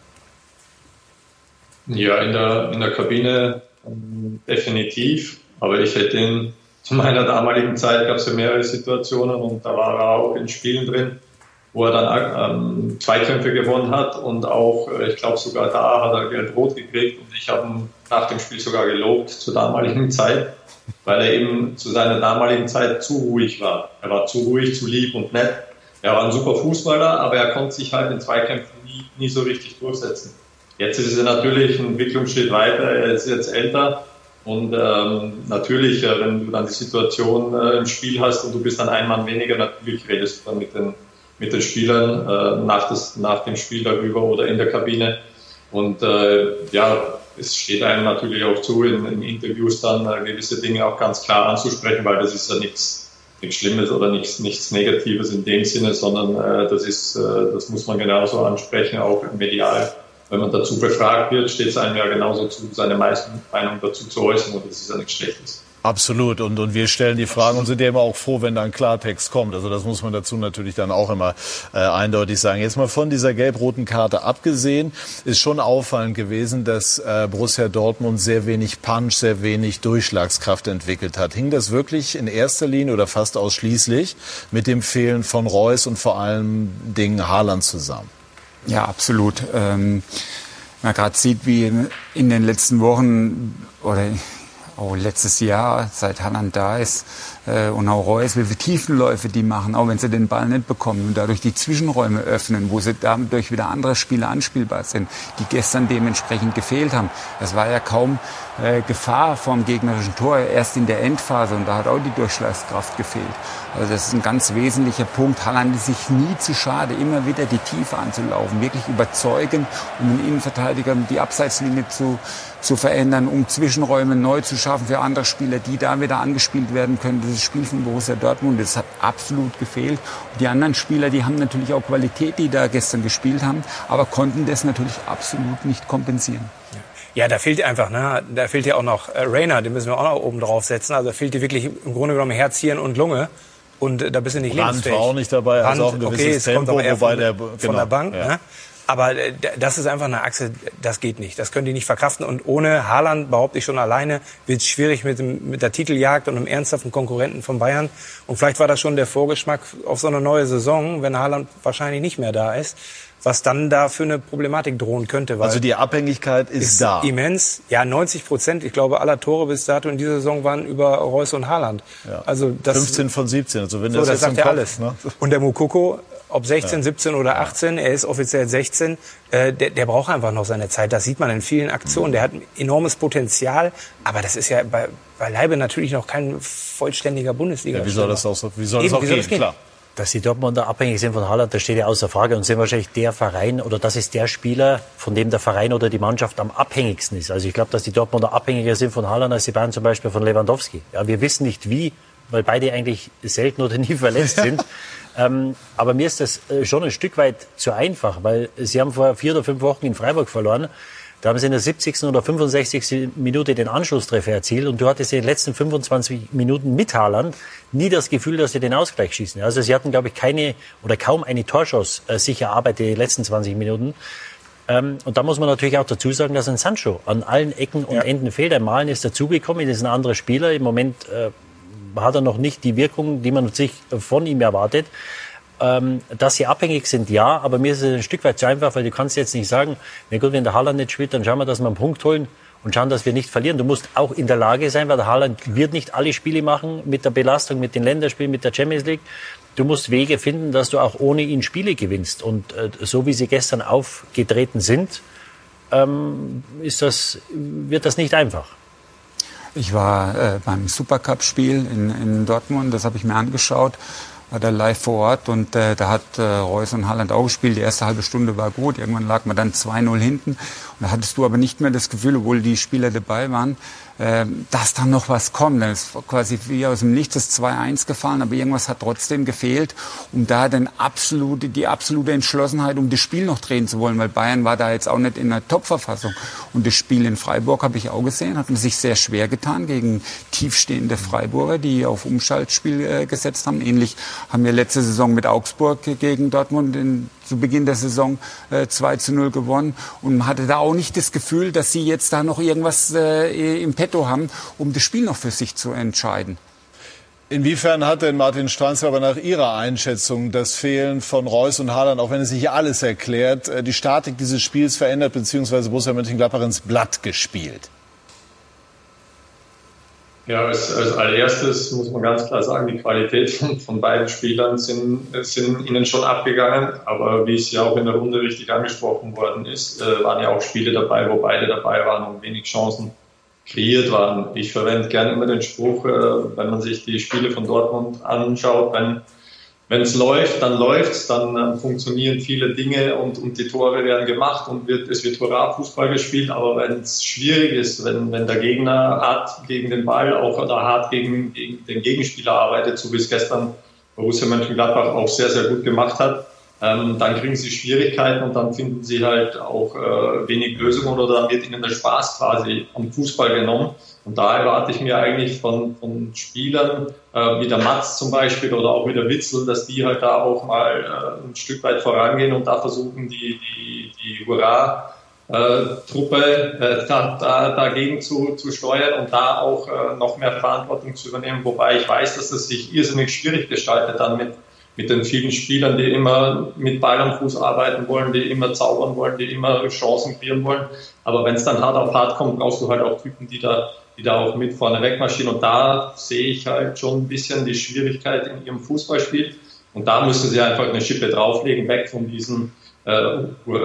Ja, in der, in der Kabine ähm, definitiv. Aber ich hätte ihn, zu meiner damaligen Zeit gab es ja mehrere Situationen und da war er auch in Spielen drin, wo er dann ähm, Zweikämpfe gewonnen hat und auch, äh, ich glaube sogar da hat er Gelb-Rot gekriegt und ich habe ihn nach dem Spiel sogar gelobt zur damaligen Zeit, weil er eben zu seiner damaligen Zeit zu ruhig war. Er war zu ruhig, zu lieb und nett. Er war ein super Fußballer, aber er konnte sich halt in Zweikämpfen nie, nie so richtig durchsetzen. Jetzt ist er natürlich ein Entwicklungsschritt weiter, er ist jetzt älter und ähm, natürlich, äh, wenn du dann die Situation äh, im Spiel hast und du bist dann ein Mann weniger, natürlich redest du dann mit den mit den Spielern äh, nach, das, nach dem Spiel darüber oder in der Kabine. Und äh, ja, es steht einem natürlich auch zu, in, in Interviews dann äh, gewisse Dinge auch ganz klar anzusprechen, weil das ist ja nichts, nichts Schlimmes oder nichts, nichts Negatives in dem Sinne, sondern äh, das ist, äh, das muss man genauso ansprechen, auch medial. Wenn man dazu befragt wird, steht es einem ja genauso zu, seine Meinung dazu zu äußern und das ist ja nichts Schlechtes. Absolut. Und, und wir stellen die Fragen und sind ja immer auch froh, wenn da ein Klartext kommt. Also das muss man dazu natürlich dann auch immer äh, eindeutig sagen. Jetzt mal von dieser gelb-roten Karte abgesehen, ist schon auffallend gewesen, dass äh, Borussia Dortmund sehr wenig Punch, sehr wenig Durchschlagskraft entwickelt hat. Hing das wirklich in erster Linie oder fast ausschließlich mit dem Fehlen von Reus und vor allem Dingen Haaland zusammen? Ja, absolut. Ähm, man gerade sieht, wie in den letzten Wochen oder Oh, letztes Jahr, seit Haaland da ist äh, und auch Reus, wie viele Tiefenläufe die machen, auch wenn sie den Ball nicht bekommen und dadurch die Zwischenräume öffnen, wo sie dadurch wieder andere Spieler anspielbar sind, die gestern dementsprechend gefehlt haben. Es war ja kaum äh, Gefahr vom gegnerischen Tor, erst in der Endphase und da hat auch die Durchschlagskraft gefehlt. Also das ist ein ganz wesentlicher Punkt. Haaland ist sich nie zu schade, immer wieder die Tiefe anzulaufen, wirklich überzeugen, um den Innenverteidiger die Abseitslinie zu zu verändern, um Zwischenräume neu zu schaffen für andere Spieler, die da wieder angespielt werden können. Das Spiel von Borussia Dortmund, das hat absolut gefehlt. Und die anderen Spieler, die haben natürlich auch Qualität, die da gestern gespielt haben, aber konnten das natürlich absolut nicht kompensieren. Ja, da fehlt einfach, ne, da fehlt ja auch noch äh, Rainer, den müssen wir auch noch oben drauf setzen. Also da fehlt dir wirklich im Grunde genommen Herz, Hirn und Lunge. Und äh, da bist du nicht Brandt lebensfähig. War auch nicht dabei, also auch ein gewisses okay, es Tempo, kommt aber eher wobei von, der, von genau, der Bank. Ja. Ne? Aber das ist einfach eine Achse, das geht nicht. Das können die nicht verkraften. Und ohne Haaland, behaupte ich schon alleine, wird es schwierig mit, dem, mit der Titeljagd und einem ernsthaften Konkurrenten von Bayern. Und vielleicht war das schon der Vorgeschmack auf so eine neue Saison, wenn Haaland wahrscheinlich nicht mehr da ist, was dann da für eine Problematik drohen könnte. Weil also die Abhängigkeit ist, ist da. Immens. Ja, neunzig Prozent, ich glaube, aller Tore bis dato in dieser Saison waren über Reus und Haaland. Ja. Also das, fünfzehn von siebzehn. Also wenn so, das, das jetzt sagt im ja Kopf, alles. Ne? Und der Moukoko, ob sechzehn, Ja. siebzehn oder achtzehn, er ist offiziell sechzehn, äh, der, der braucht einfach noch seine Zeit. Das sieht man in vielen Aktionen. Der hat ein enormes Potenzial, aber das ist ja bei, beileibe natürlich noch kein vollständiger Bundesliga. Ja, wie soll das auch, so, wie soll Eben, das auch wie soll gehen? das gehen? Klar. Dass die Dortmunder abhängig sind von Haaland, das steht ja außer Frage und sind wahrscheinlich der Verein oder das ist der Spieler, von dem der Verein oder die Mannschaft am abhängigsten ist. Also ich glaube, dass die Dortmunder abhängiger sind von Haaland als die Bayern zum Beispiel von Lewandowski. Ja, wir wissen nicht wie, weil beide eigentlich selten oder nie verletzt sind. ähm, aber mir ist das schon ein Stück weit zu einfach, weil sie haben vor vier oder fünf Wochen in Freiburg verloren. Da haben sie in der siebzigsten oder fünfundsechzigsten Minute den Anschlusstreffer erzielt und du hattest in den letzten fünfundzwanzig Minuten mit Haaland nie das Gefühl, dass sie den Ausgleich schießen. Also sie hatten, glaube ich, keine oder kaum eine Torschuss äh, sich erarbeitet in den letzten zwanzig Minuten. Ähm, und da muss man natürlich auch dazu sagen, dass ein Sancho an allen Ecken und Ja. Enden fehlt. Ein Malen ist dazugekommen, das ist ein anderer Spieler. Im Moment äh, hat er noch nicht die Wirkung, die man sich von ihm erwartet. Ähm, dass sie abhängig sind, ja, aber mir ist es ein Stück weit zu einfach, weil du kannst jetzt nicht sagen, na gut, wenn der Haaland nicht spielt, dann schauen wir, dass wir einen Punkt holen und schauen, dass wir nicht verlieren. Du musst auch in der Lage sein, weil der Haaland wird nicht alle Spiele machen mit der Belastung, mit den Länderspielen, mit der Champions League. Du musst Wege finden, dass du auch ohne ihn Spiele gewinnst. Und äh, so wie sie gestern aufgetreten sind, ähm, ist das, wird das nicht einfach. Ich war äh, beim Supercup-Spiel in, in Dortmund, das habe ich mir angeschaut. war da live vor Ort und äh, da hat äh, Reus und Haaland auch gespielt. Die erste halbe Stunde war gut, irgendwann lag man dann zwei null hinten. Und da hattest du aber nicht mehr das Gefühl, obwohl die Spieler dabei waren, äh, dass da noch was kommt. Dann ist quasi wie aus dem Nichts das zwei eins gefallen, aber irgendwas hat trotzdem gefehlt, um da dann absolute, die absolute Entschlossenheit, um das Spiel noch drehen zu wollen, weil Bayern war da jetzt auch nicht in einer Top-Verfassung. Und das Spiel in Freiburg habe ich auch gesehen, hat man sich sehr schwer getan gegen tiefstehende Freiburger, die auf Umschaltspiel äh, gesetzt haben. Ähnlich haben wir letzte Saison mit Augsburg gegen Dortmund in, zu Beginn der Saison äh, zwei zu null gewonnen. Und man hatte da auch nicht das Gefühl, dass sie jetzt da noch irgendwas äh, im Petto haben, um das Spiel noch für sich zu entscheiden. Inwiefern hat denn Martin Stranzler nach Ihrer Einschätzung das Fehlen von Reus und Haaland, auch wenn es nicht alles erklärt, die Statik dieses Spiels verändert, beziehungsweise Borussia Mönchengladbach ins Blatt gespielt? Ja, als, als allererstes muss man ganz klar sagen, die Qualität von, von beiden Spielern sind, sind ihnen schon abgegangen. Aber wie es ja auch in der Runde richtig angesprochen worden ist, äh, waren ja auch Spiele dabei, wo beide dabei waren und wenig Chancen kreiert waren. Ich verwende gerne immer den Spruch, äh, wenn man sich die Spiele von Dortmund anschaut, wenn wenn es läuft, dann läuft's, dann äh, funktionieren viele Dinge und, und die Tore werden gemacht und wird, es wird Hurra-Fußball gespielt. Aber wenn es schwierig ist, wenn, wenn der Gegner hart gegen den Ball auch oder hart gegen, gegen den Gegenspieler arbeitet, so wie es gestern Borussia Mönchengladbach auch sehr, sehr gut gemacht hat, ähm, dann kriegen sie Schwierigkeiten und dann finden sie halt auch äh, wenig Lösungen oder dann wird ihnen der Spaß quasi am Fußball genommen. Und da erwarte ich mir eigentlich von, von Spielern äh, wie der Matz zum Beispiel oder auch wie der Witzel, dass die halt da auch mal äh, ein Stück weit vorangehen und da versuchen, die, die, die Hurra-Truppe äh, da, da, dagegen zu, zu steuern und da auch äh, noch mehr Verantwortung zu übernehmen. Wobei ich weiß, dass es sich irrsinnig schwierig gestaltet dann mit mit den vielen Spielern, die immer mit Ball am Fuß arbeiten wollen, die immer zaubern wollen, die immer Chancen kreieren wollen. Aber wenn es dann hart auf hart kommt, brauchst du halt auch Typen, die da, die da auch mit vorne wegmarschieren. Und da sehe ich halt schon ein bisschen die Schwierigkeit in ihrem Fußballspiel. Und da müssen sie einfach eine Schippe drauflegen, weg von diesem äh,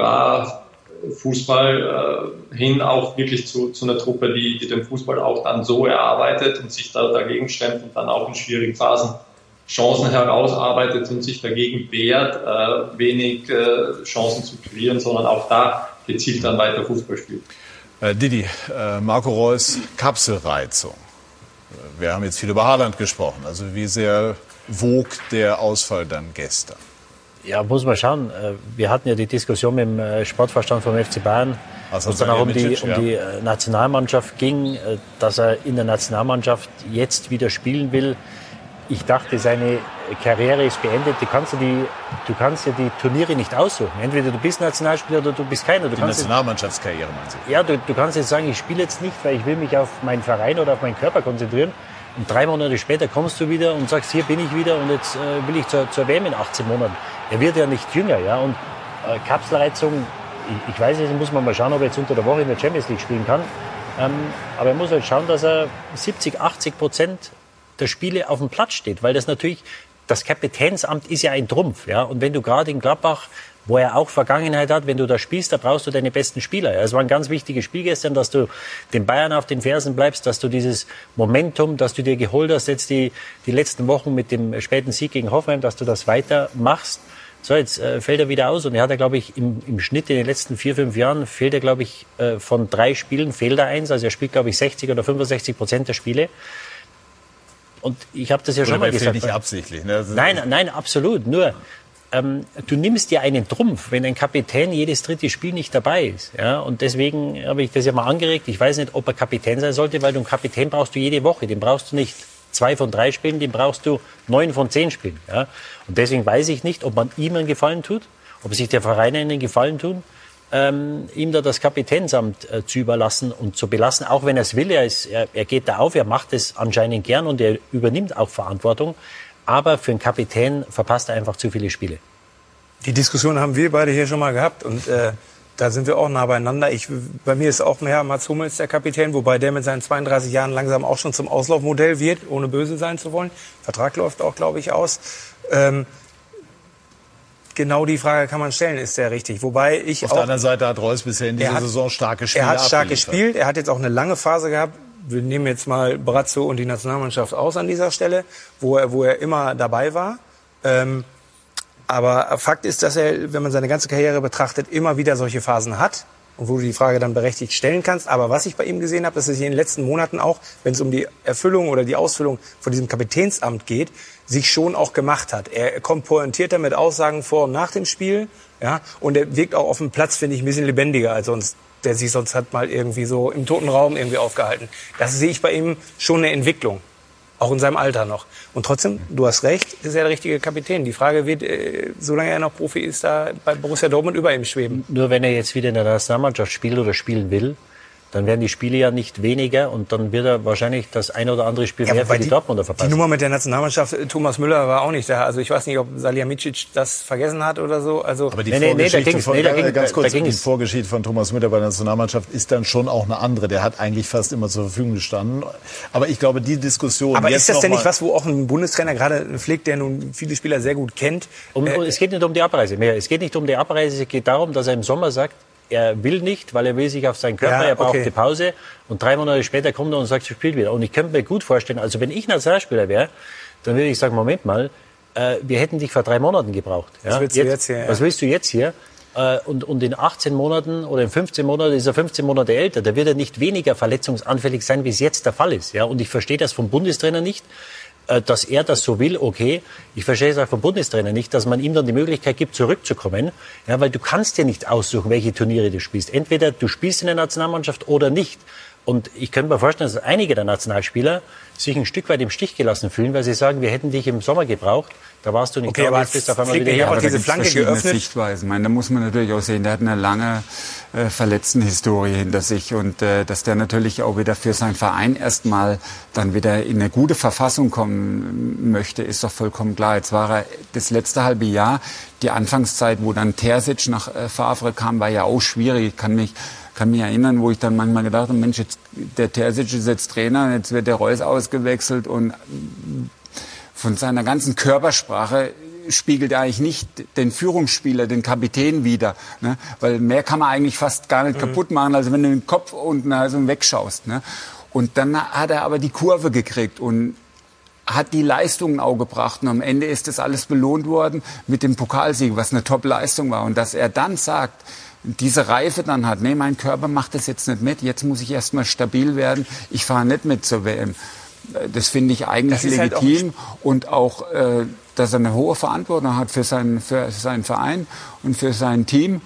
Hurra-Fußball äh, hin auch wirklich zu, zu einer Truppe, die, die den Fußball auch dann so erarbeitet und sich da dagegen stemmt und dann auch in schwierigen Phasen Chancen herausarbeitet und sich dagegen wehrt, äh, wenig äh, Chancen zu kreieren, sondern auch da gezielt dann weiter Fußball spielt. Äh, Didi, äh, Marco Reus, Kapselreizung. Wir haben jetzt viel über Haaland gesprochen. Also wie sehr wog der Ausfall dann gestern? Ja, muss man schauen. Wir hatten ja die Diskussion mit dem Sportvorstand vom F C Bayern, wo es dann auch um die, um die Nationalmannschaft ging, dass er in der Nationalmannschaft jetzt wieder spielen will. Ich dachte, seine Karriere ist beendet. Du kannst, ja die, du kannst ja die Turniere nicht aussuchen. Entweder du bist Nationalspieler oder du bist keiner. Du die Nationalmannschaftskarriere, meinen Sie? Ja, du, du kannst jetzt sagen, ich spiele jetzt nicht, weil ich will mich auf meinen Verein oder auf meinen Körper konzentrieren. Und drei Monate später kommst du wieder und sagst, hier bin ich wieder und jetzt äh, will ich zur, zur W M in achtzehn Monaten. Er wird ja nicht jünger, ja. Und äh, Kapselreizung, ich, ich weiß nicht, muss man mal schauen, ob er jetzt unter der Woche in der Champions League spielen kann. Ähm, aber er muss halt schauen, dass er siebzig, achtzig Prozent der Spiele auf dem Platz steht, weil das natürlich, das Kapitänsamt ist ja ein Trumpf, ja, und wenn du gerade in Gladbach, wo er auch Vergangenheit hat, wenn du da spielst, da brauchst du deine besten Spieler. Ja. Es war ein ganz wichtiges Spiel gestern, dass du den Bayern auf den Fersen bleibst, dass du dieses Momentum, das du dir geholt hast, jetzt die, die letzten Wochen mit dem späten Sieg gegen Hoffenheim, dass du das weitermachst. So, jetzt äh, fällt er wieder aus und er hat ja, glaube ich, im, im Schnitt in den letzten vier, fünf Jahren fehlt er, glaube ich, äh, von drei Spielen fehlt er eins, also er spielt, glaube ich, sechzig oder fünfundsechzig Prozent der Spiele. Und ich habe das ja Oder schon mal gesagt. Nicht absichtlich, ne? Nein, nein, absolut. Nur, ähm, du nimmst dir einen Trumpf, wenn ein Kapitän jedes dritte Spiel nicht dabei ist. Ja? Und deswegen habe ich das ja mal angeregt. Ich weiß nicht, ob er Kapitän sein sollte, weil du einen Kapitän brauchst du jede Woche. Den brauchst du nicht zwei von drei Spielen, den brauchst du neun von zehn Spielen. Ja? Und deswegen weiß ich nicht, ob man ihm einen Gefallen tut, ob sich der Verein einen Gefallen tun. Ähm, ihm da das Kapitänsamt äh, zu überlassen und zu belassen, auch wenn er es will. Er, ist, er, er geht da auf, er macht es anscheinend gern und er übernimmt auch Verantwortung. Aber für einen Kapitän verpasst er einfach zu viele Spiele. Die Diskussion haben wir beide hier schon mal gehabt und äh, da sind wir auch nah beieinander. Ich, bei mir ist auch mehr Mats Hummels der Kapitän, wobei der mit seinen zweiunddreißig Jahren langsam auch schon zum Auslaufmodell wird, ohne böse sein zu wollen. Vertrag läuft auch, glaube ich, aus. Ähm, Genau die Frage kann man stellen, ist der richtig? Wobei ich Auf auch, der anderen Seite hat Reus bisher in dieser hat, Saison starke Spiele Er hat stark abgeliefert. gespielt, er hat jetzt auch eine lange Phase gehabt. Wir nehmen jetzt mal Brazzo und die Nationalmannschaft aus an dieser Stelle, wo er, wo er immer dabei war. Ähm, aber Fakt ist, dass er, wenn man seine ganze Karriere betrachtet, immer wieder solche Phasen hat. Und wo du die Frage dann berechtigt stellen kannst. Aber was ich bei ihm gesehen habe, dass er sich in den letzten Monaten auch, wenn es um die Erfüllung oder die Ausfüllung von diesem Kapitänsamt geht, sich schon auch gemacht hat. Er kommt pointierter mit Aussagen vor und nach dem Spiel. Ja, und er wirkt auch auf dem Platz, finde ich, ein bisschen lebendiger als sonst, der sich sonst hat mal irgendwie so im toten Raum irgendwie aufgehalten. Das sehe ich bei ihm schon eine Entwicklung. Auch in seinem Alter noch. Und trotzdem, du hast recht, ist er der richtige Kapitän. Die Frage wird, äh, solange er noch Profi ist, da bei Borussia Dortmund über ihm schweben. Nur wenn er jetzt wieder in der Nationalmannschaft spielt oder spielen will, dann werden die Spiele ja nicht weniger und dann wird er wahrscheinlich das ein oder andere Spiel ja, mehr für die, die Dortmunder verpassen. Die Nummer mit der Nationalmannschaft, Thomas Müller war auch nicht da. Also ich weiß nicht, ob Salihamidzic das vergessen hat oder so. Also aber die nee, Vorgeschichte, nee, von, nee, ging, ganz kurz, die Vorgeschichte von Thomas Müller bei der Nationalmannschaft ist dann schon auch eine andere. Der hat eigentlich fast immer zur Verfügung gestanden. Aber ich glaube, die Diskussion... Aber jetzt ist das denn nicht was, wo auch ein Bundestrainer gerade pflegt, der nun viele Spieler sehr gut kennt? Um, äh, es geht nicht um die Abreise mehr. Es geht nicht um die Abreise. Es geht darum, dass er im Sommer sagt, er will nicht, weil er will sich auf seinen Körper, ja, er braucht okay. die Pause und drei Monate später kommt er und sagt, er spielt wieder. Und ich könnte mir gut vorstellen, also wenn ich Nationalspieler wäre, dann würde ich sagen, Moment mal, äh, wir hätten dich vor drei Monaten gebraucht. Ja? Was willst du jetzt, jetzt hier? Ja. Was willst du jetzt hier? Äh, und, und in achtzehn Monaten oder in fünfzehn Monaten ist er fünfzehn Monate älter. Da wird er nicht weniger verletzungsanfällig sein, wie es jetzt der Fall ist. Ja? Und ich verstehe das vom Bundestrainer nicht. Dass er das so will, okay. Ich verstehe es auch vom Bundestrainer nicht, dass man ihm dann die Möglichkeit gibt, zurückzukommen. Ja, weil du kannst dir nicht aussuchen, welche Turniere du spielst. Entweder du spielst in der Nationalmannschaft oder nicht. Und ich könnte mir vorstellen, dass einige der Nationalspieler sich ein Stück weit im Stich gelassen fühlen, weil sie sagen, wir hätten dich im Sommer gebraucht. Da warst du nicht okay, da, aber jetzt bist du auf einmal wieder hier. Aber diese Flanke geöffnet. Sichtweisen. Ich meine, da muss man natürlich auch sehen, der hat eine lange äh, Verletztenhistorie hinter sich und äh, dass der natürlich auch wieder für seinen Verein erstmal dann wieder in eine gute Verfassung kommen möchte, ist doch vollkommen klar. Jetzt war er das letzte halbe Jahr, die Anfangszeit, wo dann Terzic nach äh, Favre kam, war ja auch schwierig. Ich kann mich kann mich erinnern, wo ich dann manchmal gedacht habe, Mensch, jetzt, der Terzic ist jetzt Trainer, jetzt wird der Reus ausgewechselt und von seiner ganzen Körpersprache spiegelt er eigentlich nicht den Führungsspieler, den Kapitän wider, ne? Weil mehr kann man eigentlich fast gar nicht mhm. kaputt machen, als wenn du den Kopf unten also wegschaust. Ne? Und dann hat er aber die Kurve gekriegt und hat die Leistungen auch gebracht. Und am Ende ist das alles belohnt worden mit dem Pokalsieg, was eine Top-Leistung war. Und dass er dann sagt, diese Reife dann hat, nee, mein Körper macht das jetzt nicht mit, jetzt muss ich erstmal stabil werden, ich fahre nicht mit zur W M. Das finde ich eigentlich legitim halt auch und auch, äh, dass er eine hohe Verantwortung hat für seinen, für seinen Verein und für sein Team.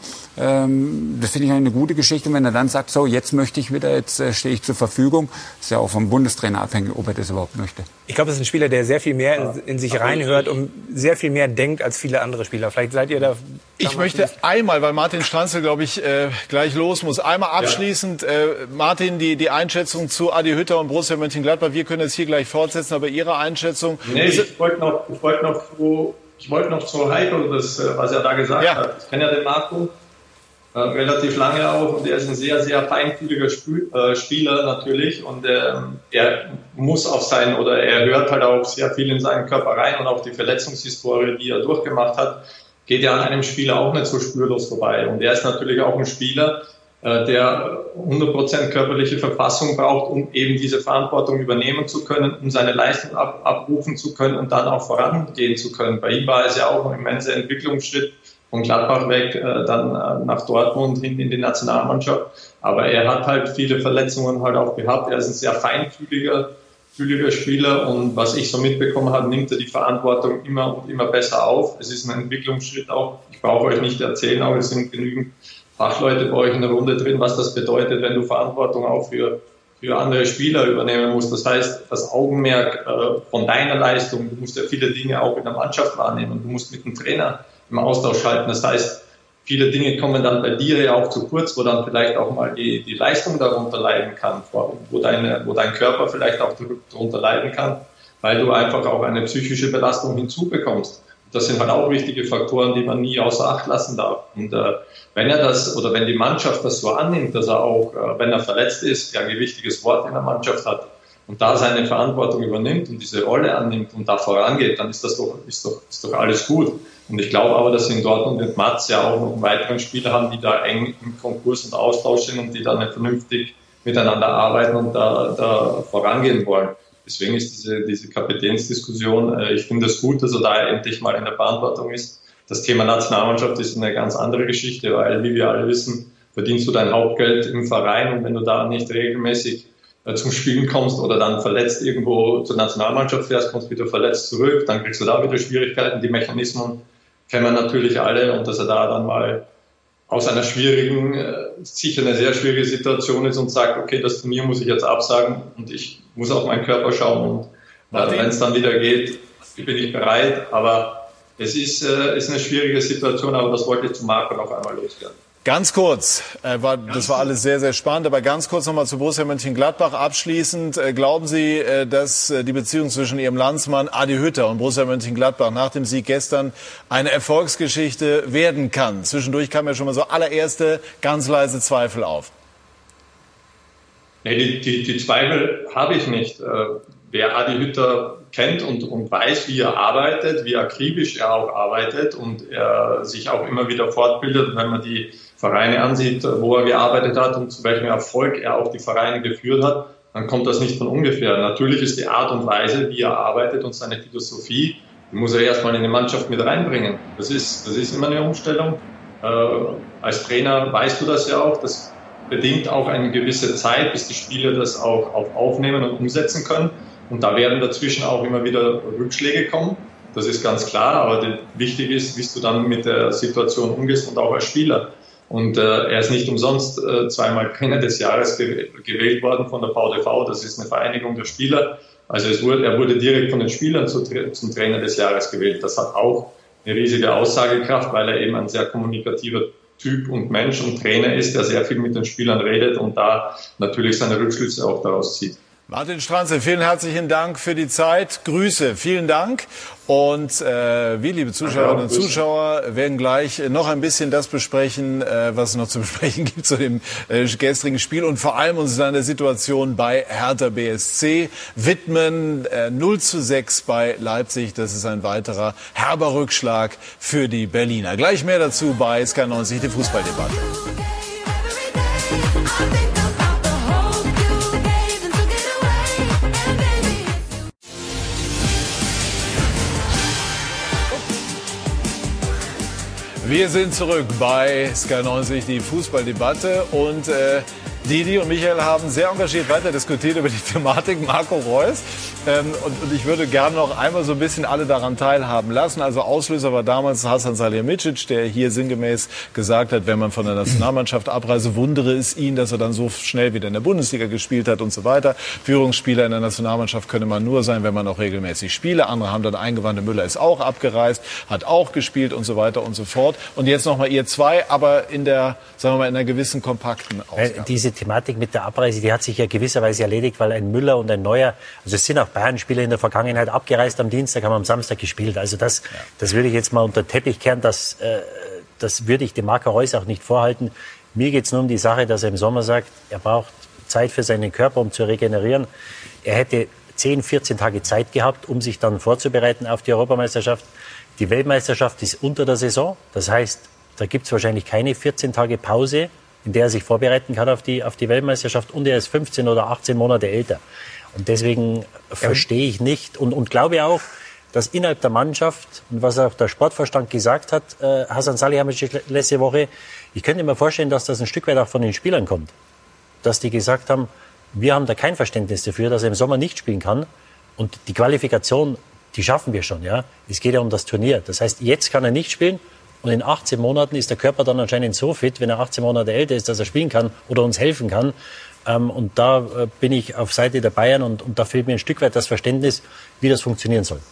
Ähm, das finde ich eine gute Geschichte. Und wenn er dann sagt, so, jetzt möchte ich wieder, jetzt äh, stehe ich zur Verfügung, ist ja auch vom Bundestrainer abhängig, ob er das überhaupt möchte. Ich glaube, das ist ein Spieler, der sehr viel mehr in, in sich reinhört und sehr viel mehr denkt als viele andere Spieler. Vielleicht seid ihr da... Ich möchte einmal, weil Martin Stranzl, glaube ich, äh, gleich los muss, einmal abschließend, äh, Martin, die, die Einschätzung zu Adi Hütter und Borussia Mönchengladbach. Wir können jetzt hier gleich fortsetzen, aber Ihre Einschätzung... Nee, ich wollte noch, ich wollte noch zu, ich wollte noch zu Heiko, das, was er da gesagt ja. hat. Ich kenne ja den Marco äh, relativ lange auch und er ist ein sehr, sehr feinfühliger Spiel, äh, Spieler natürlich und äh, er muss auf sein, oder er hört halt auch sehr viel in seinen Körper rein und auch die Verletzungshistorie, die er durchgemacht hat, geht ja an einem Spieler auch nicht so spurlos vorbei. Und er ist natürlich auch ein Spieler, äh, der hundert Prozent körperliche Verfassung braucht, um eben diese Verantwortung übernehmen zu können, um seine Leistung ab, abrufen zu können und dann auch vorangehen zu können. Bei ihm war es ja auch ein immenser Entwicklungsschritt von Gladbach weg, äh, dann äh, nach Dortmund hin in die Nationalmannschaft. Aber er hat halt viele Verletzungen halt auch gehabt. Er ist ein sehr feinfühliger fühliger Spieler und was ich so mitbekommen habe, nimmt er die Verantwortung immer und immer besser auf. Es ist ein Entwicklungsschritt auch. Ich brauche euch nicht erzählen, aber es sind genügend Fachleute bei euch in der Runde drin, was das bedeutet, wenn du Verantwortung auch für, für andere Spieler übernehmen musst. Das heißt, das Augenmerk äh, von deiner Leistung, du musst ja viele Dinge auch in der Mannschaft wahrnehmen. Du musst mit dem Trainer im Austausch halten. Das heißt, viele Dinge kommen dann bei dir ja auch zu kurz, wo dann vielleicht auch mal die, die Leistung darunter leiden kann, wo, deine, wo dein Körper vielleicht auch darunter leiden kann, weil du einfach auch eine psychische Belastung hinzubekommst. Das sind halt auch wichtige Faktoren, die man nie außer Acht lassen darf. Und äh, wenn er das oder wenn die Mannschaft das so annimmt, dass er auch, äh, wenn er verletzt ist, ja ein wichtiges Wort in der Mannschaft hat und da seine Verantwortung übernimmt und diese Rolle annimmt und da vorangeht, dann ist das doch, ist doch, ist doch alles gut. Und ich glaube aber, dass sie in Dortmund mit Matz ja auch noch einen weiteren Spieler haben, die da eng im Konkurs und Austausch sind und die dann vernünftig miteinander arbeiten und da, da vorangehen wollen. Deswegen ist diese, diese Kapitänsdiskussion, äh, ich finde es gut, dass er da endlich mal in der Verantwortung ist. Das Thema Nationalmannschaft ist eine ganz andere Geschichte, weil, wie wir alle wissen, verdienst du dein Hauptgeld im Verein und wenn du da nicht regelmäßig äh, zum Spielen kommst oder dann verletzt irgendwo zur Nationalmannschaft fährst, kommst wieder verletzt zurück, dann kriegst du da wieder Schwierigkeiten. Die Mechanismen kennen wir natürlich alle und dass er da dann mal aus einer schwierigen, äh, sicher eine sehr schwierige Situation ist und sagt, okay, das Turnier muss ich jetzt absagen und ich muss auf meinen Körper schauen und äh, wenn es dann wieder geht, bin ich bereit, aber es ist, äh, ist eine schwierige Situation, aber das wollte ich zu Marco noch einmal loswerden. Ganz kurz, äh, war, das war alles sehr, sehr spannend, aber ganz kurz nochmal zu Borussia Mönchengladbach abschließend. Äh, glauben Sie, äh, dass äh, die Beziehung zwischen Ihrem Landsmann Adi Hütter und Borussia Mönchengladbach nach dem Sieg gestern eine Erfolgsgeschichte werden kann? Zwischendurch kam ja schon mal so allererste ganz leise Zweifel auf. Nee, die, die, die Zweifel habe ich nicht. Äh, wer Adi Hütter kennt und, und weiß, wie er arbeitet, wie akribisch er auch arbeitet und er sich auch immer wieder fortbildet, wenn man die Vereine ansieht, wo er gearbeitet hat und zu welchem Erfolg er auch die Vereine geführt hat, dann kommt das nicht von ungefähr. Natürlich ist die Art und Weise, wie er arbeitet und seine Philosophie, die muss er erstmal in die Mannschaft mit reinbringen. Das ist, das ist immer eine Umstellung. Äh, als Trainer weißt du das ja auch, das bedingt auch eine gewisse Zeit, bis die Spieler das auch, auch aufnehmen und umsetzen können. Und da werden dazwischen auch immer wieder Rückschläge kommen. Das ist ganz klar. Aber die, wichtig ist, wie du dann mit der Situation umgehst und auch als Spieler. Und äh, er ist nicht umsonst äh, zweimal Trainer des Jahres ge gewählt worden von der V D V. Das ist eine Vereinigung der Spieler. Also es wurde, er wurde direkt von den Spielern zu, zum Trainer des Jahres gewählt. Das hat auch eine riesige Aussagekraft, weil er eben ein sehr kommunikativer Typ und Mensch und Trainer ist, der sehr viel mit den Spielern redet und da natürlich seine Rückschlüsse auch daraus zieht. Martin Stranzel, vielen herzlichen Dank für die Zeit. Grüße, vielen Dank. Und äh, wir, liebe Zuschauerinnen und Zuschauer, werden gleich noch ein bisschen das besprechen, äh, was es noch zu besprechen gibt zu dem äh, gestrigen Spiel und vor allem uns dann der Situation bei Hertha B S C widmen. Äh, null zu sechs bei Leipzig, das ist ein weiterer herber Rückschlag für die Berliner. Gleich mehr dazu bei Sky neunzig, die Fußballdebatte. Wir sind zurück bei Sky neunzig, die Fußballdebatte. Und äh, Didi und Michael haben sehr engagiert weiter diskutiert über die Thematik Marco Reus. Ähm, und, und ich würde gerne noch einmal so ein bisschen alle daran teilhaben lassen. Also Auslöser war damals Hasan Salihamidzic, der hier sinngemäß gesagt hat, wenn man von der Nationalmannschaft abreise, wundere es ihn, dass er dann so schnell wieder in der Bundesliga gespielt hat und so weiter. Führungsspieler in der Nationalmannschaft könne man nur sein, wenn man auch regelmäßig spiele. Andere haben dann eingewandt, Müller ist auch abgereist, hat auch gespielt und so weiter und so fort. Und jetzt nochmal ihr zwei, aber in der, sagen wir mal, in einer gewissen kompakten Ausgabe. Diese Thematik mit der Abreise, die hat sich ja gewisserweise erledigt, weil ein Müller und ein Neuer, also es sind auch Bayern-Spieler in der Vergangenheit abgereist am Dienstag, haben am Samstag gespielt. Also das, ja. das würde ich jetzt mal unter den Teppich kehren, das, äh, das würde ich dem Marco Reus auch nicht vorhalten. Mir geht es nur um die Sache, dass er im Sommer sagt, er braucht Zeit für seinen Körper, um zu regenerieren. Er hätte zehn, vierzehn Tage Zeit gehabt, um sich dann vorzubereiten auf die Europameisterschaft. Die Weltmeisterschaft ist unter der Saison, das heißt, da gibt es wahrscheinlich keine vierzehn Tage Pause, in der er sich vorbereiten kann auf die, auf die Weltmeisterschaft, und er ist fünfzehn oder achtzehn Monate älter. Und deswegen verstehe ich nicht und, und glaube auch, dass innerhalb der Mannschaft, und was auch der Sportvorstand gesagt hat, äh, Hasan Salihamidzic letzte Woche, ich könnte mir vorstellen, dass das ein Stück weit auch von den Spielern kommt. Dass die gesagt haben, wir haben da kein Verständnis dafür, dass er im Sommer nicht spielen kann. Und die Qualifikation, die schaffen wir schon, ja. Es geht ja um das Turnier. Das heißt, jetzt kann er nicht spielen. Und in achtzehn Monaten ist der Körper dann anscheinend so fit, wenn er achtzehn Monate älter ist, dass er spielen kann oder uns helfen kann. Ähm, und da äh, bin ich auf Seite der Bayern und, und da fehlt mir ein Stück weit das Verständnis, wie das funktionieren soll.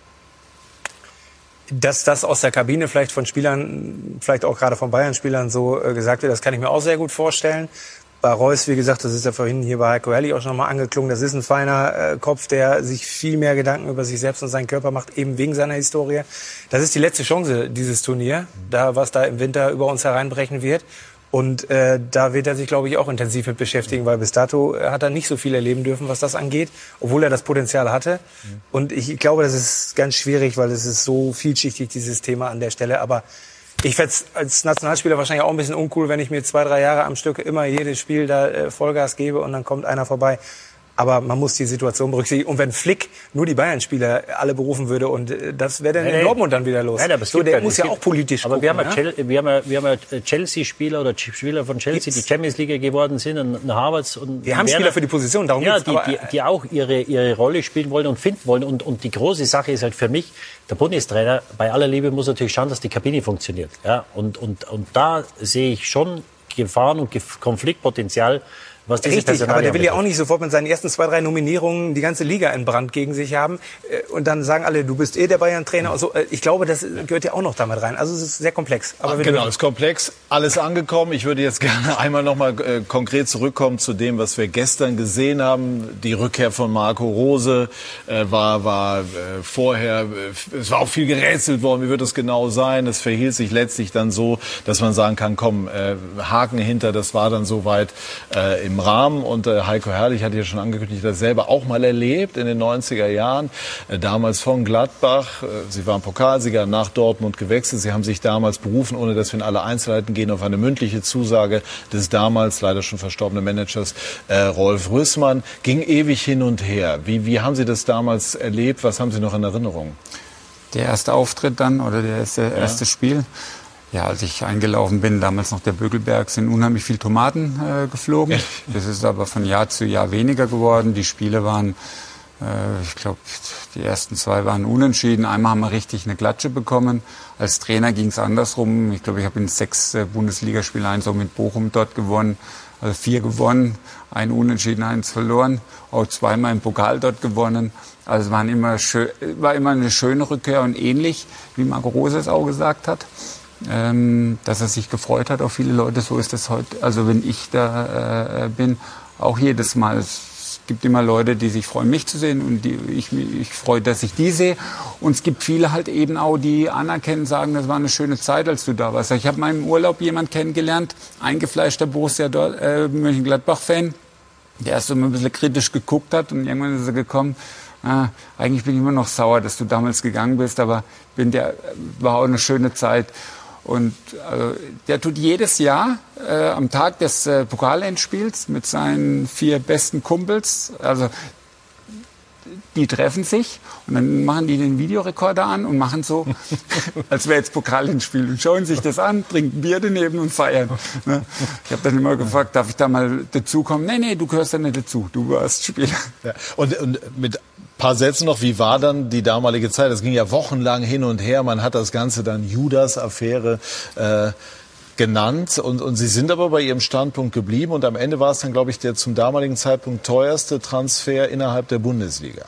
Dass das aus der Kabine vielleicht von Spielern, vielleicht auch gerade von Bayern-Spielern so äh, gesagt wird, das kann ich mir auch sehr gut vorstellen. Bei Reus, wie gesagt, das ist ja vorhin hier bei Heiko Herrlich auch schon mal angeklungen, das ist ein feiner äh, Kopf, der sich viel mehr Gedanken über sich selbst und seinen Körper macht, eben wegen seiner Historie. Das ist die letzte Chance, dieses Turnier, da was da im Winter über uns hereinbrechen wird. Und äh, da wird er sich, glaube ich, auch intensiv mit beschäftigen, weil bis dato hat er nicht so viel erleben dürfen, was das angeht, obwohl er das Potenzial hatte. Mhm. Und ich glaube, das ist ganz schwierig, weil es ist so vielschichtig, dieses Thema an der Stelle. Aber ich fände es als Nationalspieler wahrscheinlich auch ein bisschen uncool, wenn ich mir zwei, drei Jahre am Stück immer jedes Spiel da äh, Vollgas gebe und dann kommt einer vorbei. Aber man muss die Situation berücksichtigen. Und wenn Flick nur die Bayern-Spieler alle berufen würde, und das wäre dann nee, in Dortmund dann wieder los. Nein, aber so, der ja, muss ja auch politisch aber gucken. Aber wir, ja? wir haben ja, wir haben ja Chelsea-Spieler oder Spieler von Chelsea, Gibt's? die Champions League geworden sind, und Havertz und Wir haben Spieler für die Position, darum ja, geht's. die, Aber, die, die auch ihre, ihre Rolle spielen wollen und finden wollen. Und, und die große Sache ist halt für mich, der Bundestrainer, bei aller Liebe, muss natürlich schauen, dass die Kabine funktioniert. Ja, und, und, und da sehe ich schon Gefahren und Konfliktpotenzial, was diese Richtig, aber der will ja auch betrifft. nicht sofort mit seinen ersten zwei, drei Nominierungen die ganze Liga in Brand gegen sich haben. Und dann sagen alle, du bist eh der Bayern-Trainer. Also, ich glaube, das gehört ja auch noch damit rein. Also es ist sehr komplex. Aber genau, es ist komplex. Alles angekommen. Ich würde jetzt gerne einmal noch mal äh, konkret zurückkommen zu dem, was wir gestern gesehen haben. Die Rückkehr von Marco Rose äh, war, war äh, vorher, äh, es war auch viel gerätselt worden. Wie wird es genau sein? Es verhielt sich letztlich dann so, dass man sagen kann, komm, äh, Haken hinter, das war dann soweit äh, im Rahmen. Und äh, Heiko Herrlich hat ja schon angekündigt, das selber auch mal erlebt in den neunziger Jahren. Äh, damals von Gladbach. Äh, sie waren Pokalsieger, nach Dortmund gewechselt. Sie haben sich damals berufen, ohne dass wir in alle Einzelheiten gehen, auf eine mündliche Zusage des damals leider schon verstorbenen Managers äh, Rolf Rüssmann. Ging ewig hin und her. Wie, wie haben Sie das damals erlebt? Was haben Sie noch in Erinnerung? Der erste Auftritt dann oder der erste, ja. erste Spiel? Ja, als ich eingelaufen bin, damals noch der Bögelberg, sind unheimlich viel Tomaten äh, geflogen. Das ist aber von Jahr zu Jahr weniger geworden. Die Spiele waren, äh, ich glaube, die ersten zwei waren unentschieden. Einmal haben wir richtig eine Klatsche bekommen. Als Trainer ging es andersrum. Ich glaube, ich habe in sechs äh, Bundesligaspielen eins auch mit Bochum dort gewonnen. Also vier gewonnen, ein Unentschieden, eins verloren. Auch zweimal im Pokal dort gewonnen. Also es waren immer schön, war immer eine schöne Rückkehr und ähnlich, wie Marco Rose es auch gesagt hat. Ähm, dass er sich gefreut hat auf viele Leute, so ist das heute, also wenn ich da äh, bin, auch jedes Mal. Es gibt immer Leute, die sich freuen, mich zu sehen und die, ich, ich freue, dass ich die sehe. Und es gibt viele halt eben auch, die anerkennen, sagen, das war eine schöne Zeit, als du da warst. Ich habe mal im Urlaub jemanden kennengelernt, eingefleischter Borussia äh, Mönchengladbach-Fan, der erst so ein bisschen kritisch geguckt hat und irgendwann ist er gekommen. Ah, eigentlich bin ich immer noch sauer, dass du damals gegangen bist, aber bin der, war auch eine schöne Zeit. Und also, der tut jedes Jahr äh, am Tag des äh, Pokalendspiels mit seinen vier besten Kumpels, also die treffen sich und dann machen die den Videorekorder an und machen so, als wäre jetzt Pokalendspiel und schauen sich das an, trinken Bier daneben und feiern. Ne? Ich habe dann immer gefragt, darf ich da mal dazukommen? Nee, nee, du gehörst da nicht dazu, du warst Spieler. Ja. Und, und mit paar Sätze noch, wie war dann die damalige Zeit? Das ging ja wochenlang hin und her. Man hat das Ganze dann Judas-Affäre äh, genannt. Und, und Sie sind aber bei Ihrem Standpunkt geblieben. Und am Ende war es dann, glaube ich, der zum damaligen Zeitpunkt teuerste Transfer innerhalb der Bundesliga.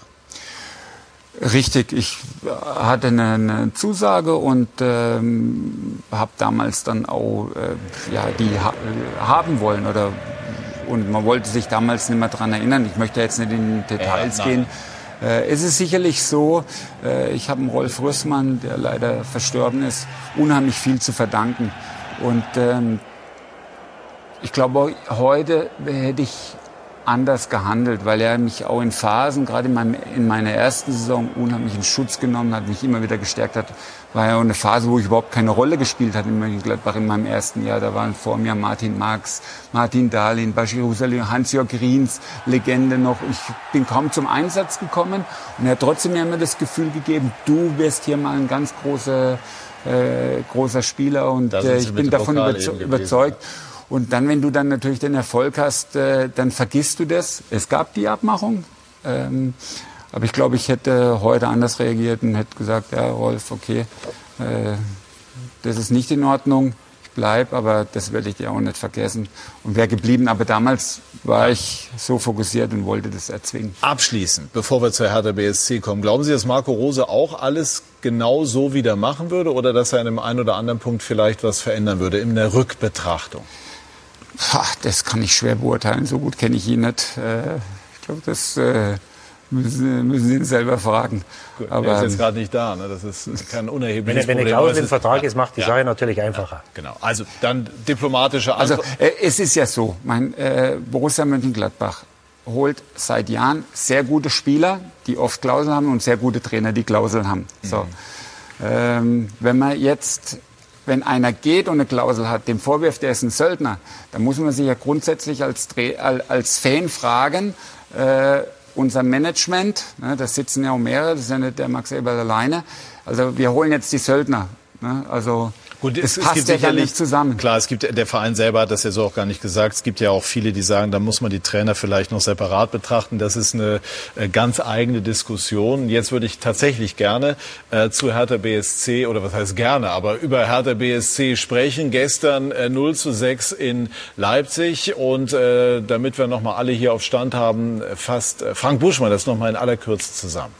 Richtig, ich hatte eine, eine Zusage und ähm, habe damals dann auch äh, ja, die ha haben wollen. Oder, und man wollte sich damals nicht mehr daran erinnern. Ich möchte jetzt nicht in Details ja, gehen. Äh, es ist sicherlich so, äh, ich habe dem Rolf Rüssmann, der leider verstorben ist, unheimlich viel zu verdanken. Und ähm, ich glaube, heute hätte ich anders gehandelt, weil er mich auch in Phasen, gerade in, meinem, in meiner ersten Saison, unheimlich in Schutz genommen hat, mich immer wieder gestärkt hat. War ja auch eine Phase, wo ich überhaupt keine Rolle gespielt hatte in Mönchengladbach in meinem ersten Jahr. Da waren vor mir Martin Marx, Martin Dahlin, Bashir Husserl, Hans-Jörg Riens, Legende noch. Ich bin kaum zum Einsatz gekommen und er hat trotzdem mir immer das Gefühl gegeben, du wirst hier mal ein ganz großer, äh, großer Spieler und äh, ich bin davon überze überzeugt. Und dann, wenn du dann natürlich den Erfolg hast, äh, dann vergisst du das. Es gab die Abmachung, ähm, aber ich glaube, ich hätte heute anders reagiert und hätte gesagt, ja, Rolf, okay, äh, das ist nicht in Ordnung, ich bleib, aber das werde ich dir auch nicht vergessen und wäre geblieben. Aber damals war ich so fokussiert und wollte das erzwingen. Abschließend, bevor wir zur Hertha B S C kommen, glauben Sie, dass Marco Rose auch alles genau so wieder machen würde oder dass er an dem einen oder anderen Punkt vielleicht was verändern würde in der Rückbetrachtung? Ach, das kann ich schwer beurteilen, so gut kenne ich ihn nicht. Ich glaube, das äh, müssen, müssen Sie ihn selber fragen. Gut, aber er ist jetzt gerade nicht da, ne? Das ist kein unerhebliches wenn, wenn Problem. Wenn eine Klausel im Vertrag ja, ist, macht die ja, Sache natürlich einfacher. Ja, genau. Also dann diplomatische Antwort. Also äh, es ist ja so, mein äh, Borussia Mönchengladbach holt seit Jahren sehr gute Spieler, die oft Klauseln haben und sehr gute Trainer, die Klauseln haben. Mhm. So. Ähm, wenn man jetzt Wenn einer geht und eine Klausel hat, dem vorwirft, er ist ein Söldner, dann muss man sich ja grundsätzlich als, als Fan fragen, Äh, unser Management, ne, da sitzen ja auch mehrere, das ist ja nicht der Max Eberl alleine. Also wir holen jetzt die Söldner. Ne, also Gut, es, es es gibt ja dann sicherlich nicht zusammen. Klar, es gibt, der Verein selber hat das ja so auch gar nicht gesagt. Es gibt ja auch viele, die sagen, da muss man die Trainer vielleicht noch separat betrachten. Das ist eine äh, ganz eigene Diskussion. Jetzt würde ich tatsächlich gerne äh, zu Hertha B S C, oder was heißt gerne, aber über Hertha B S C sprechen. Gestern äh, null zu sechs in Leipzig. Und äh, damit wir nochmal alle hier auf Stand haben, fasst äh, Frank Buschmann das nochmal in aller Kürze zusammen.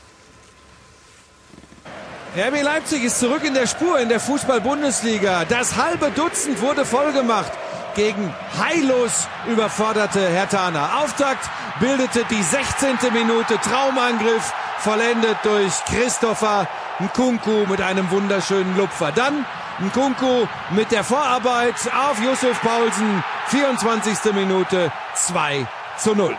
R B Leipzig ist zurück in der Spur in der Fußball-Bundesliga. Das halbe Dutzend wurde vollgemacht gegen heillos überforderte Herthaner. Auftakt bildete die sechzehnte Minute, Traumangriff, vollendet durch Christopher Nkunku mit einem wunderschönen Lupfer. Dann Nkunku mit der Vorarbeit auf Yusuf Paulsen, vierundzwanzigste Minute, zwei zu null.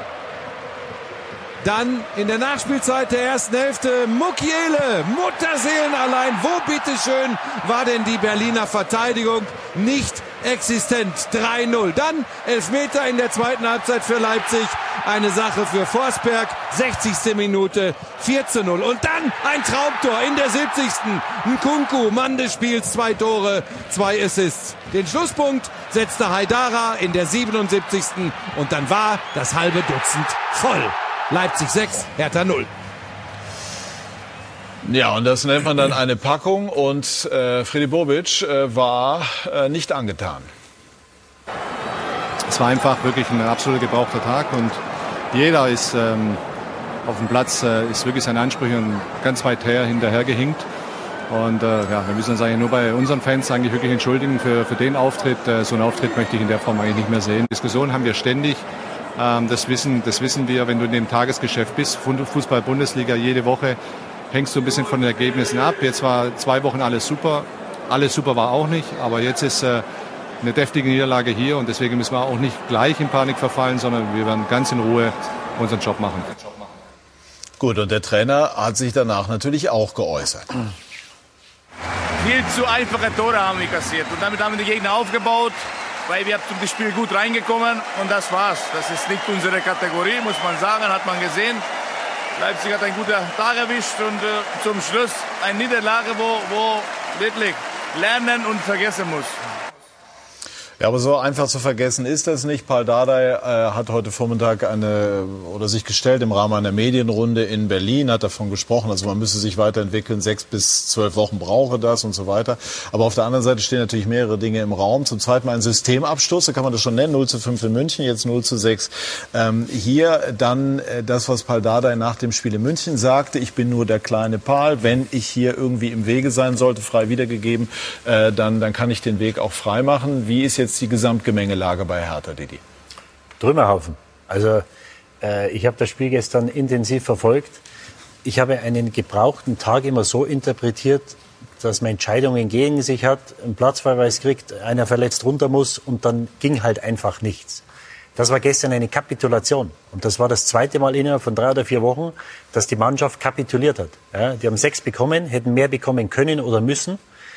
Dann in der Nachspielzeit der ersten Hälfte Mukiele, Mutterseelen allein. Wo bitteschön war denn die Berliner Verteidigung? Nicht existent. drei null. Dann Elfmeter in der zweiten Halbzeit für Leipzig. Eine Sache für Forsberg. sechzigste Minute, vier zu null. Und dann ein Traumtor in der siebzigsten Nkunku, Mann des Spiels, zwei Tore, zwei Assists. Den Schlusspunkt setzte Haidara in der siebenundsiebzigsten. Und dann war das halbe Dutzend voll. Leipzig sechs, Hertha null. Ja, und das nennt man dann eine Packung. Und äh, Fredi Bobic äh, war äh, nicht angetan. Es war einfach wirklich ein absolut gebrauchter Tag. Und jeder ist ähm, auf dem Platz, äh, ist wirklich seinen Ansprüchen ganz weit her hinterhergehinkt. Und äh, ja, wir müssen uns eigentlich nur bei unseren Fans eigentlich wirklich entschuldigen für, für den Auftritt. Äh, so einen Auftritt möchte ich in der Form eigentlich nicht mehr sehen. Diskussionen haben wir ständig. Das wissen, das wissen wir, wenn du in dem Tagesgeschäft bist. Fußball-Bundesliga, jede Woche hängst du ein bisschen von den Ergebnissen ab. Jetzt war zwei Wochen alles super. Alles super war auch nicht. Aber jetzt ist äh, eine deftige Niederlage hier. Und deswegen müssen wir auch nicht gleich in Panik verfallen, sondern wir werden ganz in Ruhe unseren Job machen. Gut, und der Trainer hat sich danach natürlich auch geäußert. Viel zu einfache Tore haben wir kassiert. Und damit haben wir die Gegner aufgebaut. Weil wir zum Spiel gut reingekommen und das war's. Das ist nicht unsere Kategorie, muss man sagen, hat man gesehen. Leipzig hat einen guten Tag erwischt und äh, zum Schluss eine Niederlage, wo, wo wirklich lernen und vergessen muss. Ja, aber so einfach zu vergessen ist das nicht. Paul Dardai äh, hat heute Vormittag eine oder sich gestellt im Rahmen einer Medienrunde in Berlin, hat davon gesprochen, also man müsse sich weiterentwickeln, sechs bis zwölf Wochen brauche das und so weiter. Aber auf der anderen Seite stehen natürlich mehrere Dinge im Raum. Zum zweiten Mal ein Systemabstoß, so kann man das schon nennen, null zu fünf in München, jetzt null zu sechs ähm, hier. Dann äh, das, was Paul Dardai nach dem Spiel in München sagte, ich bin nur der kleine Paul, wenn ich hier irgendwie im Wege sein sollte, frei wiedergegeben, äh, dann, dann kann ich den Weg auch frei machen. Wie ist jetzt die Gesamtgemengelage bei Hertha, Didi? Trümmerhaufen. Also äh, ich habe das Spiel gestern intensiv verfolgt. Ich habe einen gebrauchten Tag immer so interpretiert, dass man Entscheidungen gegen sich hat, einen Platzverweis kriegt, einer verletzt runter muss und dann ging halt einfach nichts. Das war gestern eine Kapitulation. Und das war das zweite Mal innerhalb von drei oder vier Wochen, dass die Mannschaft kapituliert hat. Ja, die haben sechs bekommen, hätten mehr bekommen können oder müssen.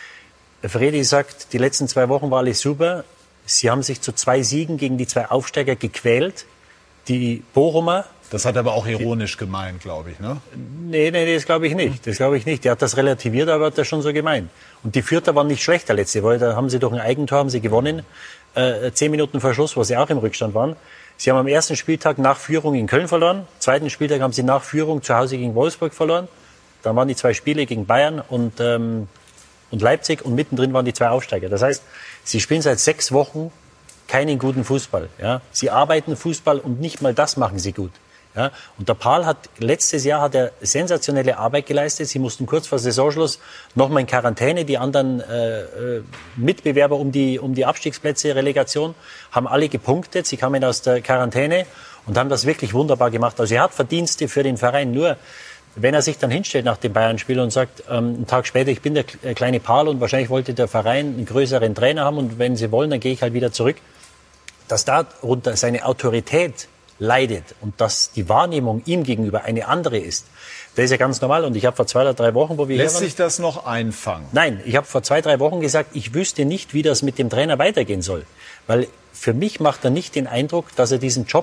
Fredi sagt, die letzten zwei Wochen war alles super. Sie haben sich zu zwei Siegen gegen die zwei Aufsteiger gequält. Die Bochumer. Das hat er aber auch ironisch gemeint, glaube ich, ne? Nee, nee, das glaube ich nicht. Das glaube ich nicht. Der hat das relativiert, aber hat das schon so gemeint. Und die Vierter waren nicht schlechter letzte Woche. Da haben sie durch ein Eigentor haben sie gewonnen. Äh, zehn Minuten vor Schluss, wo sie auch im Rückstand waren. Sie haben am ersten Spieltag nach Führung in Köln verloren. Am zweiten Spieltag haben sie nach Führung zu Hause gegen Wolfsburg verloren. Dann waren die zwei Spiele gegen Bayern und, ähm, und Leipzig. Und mittendrin waren die zwei Aufsteiger. Das heißt, sie spielen seit sechs Wochen keinen guten Fußball. Ja? Sie arbeiten Fußball und nicht mal das machen sie gut. Ja? Und der Paul hat, letztes Jahr hat er sensationelle Arbeit geleistet. Sie mussten kurz vor Saisonschluss nochmal in Quarantäne. Die anderen äh, Mitbewerber um die, um die Abstiegsplätze, Relegation, haben alle gepunktet. Sie kamen aus der Quarantäne und haben das wirklich wunderbar gemacht. Also er hat Verdienste für den Verein. Nur wenn er sich dann hinstellt nach dem Bayern-Spiel und sagt, ähm, einen Tag später, ich bin der kleine Paul und wahrscheinlich wollte der Verein einen größeren Trainer haben und wenn sie wollen, dann gehe ich halt wieder zurück, dass darunter seine Autorität leidet und dass die Wahrnehmung ihm gegenüber eine andere ist, das ist ja ganz normal. Und ich habe vor zwei oder drei Wochen, wo wir Lässt sich das noch einfangen? Nein, ich habe vor zwei, drei Wochen gesagt, ich wüsste nicht, wie das mit dem Trainer weitergehen soll. Weil für mich macht er nicht den Eindruck, dass er diesen Job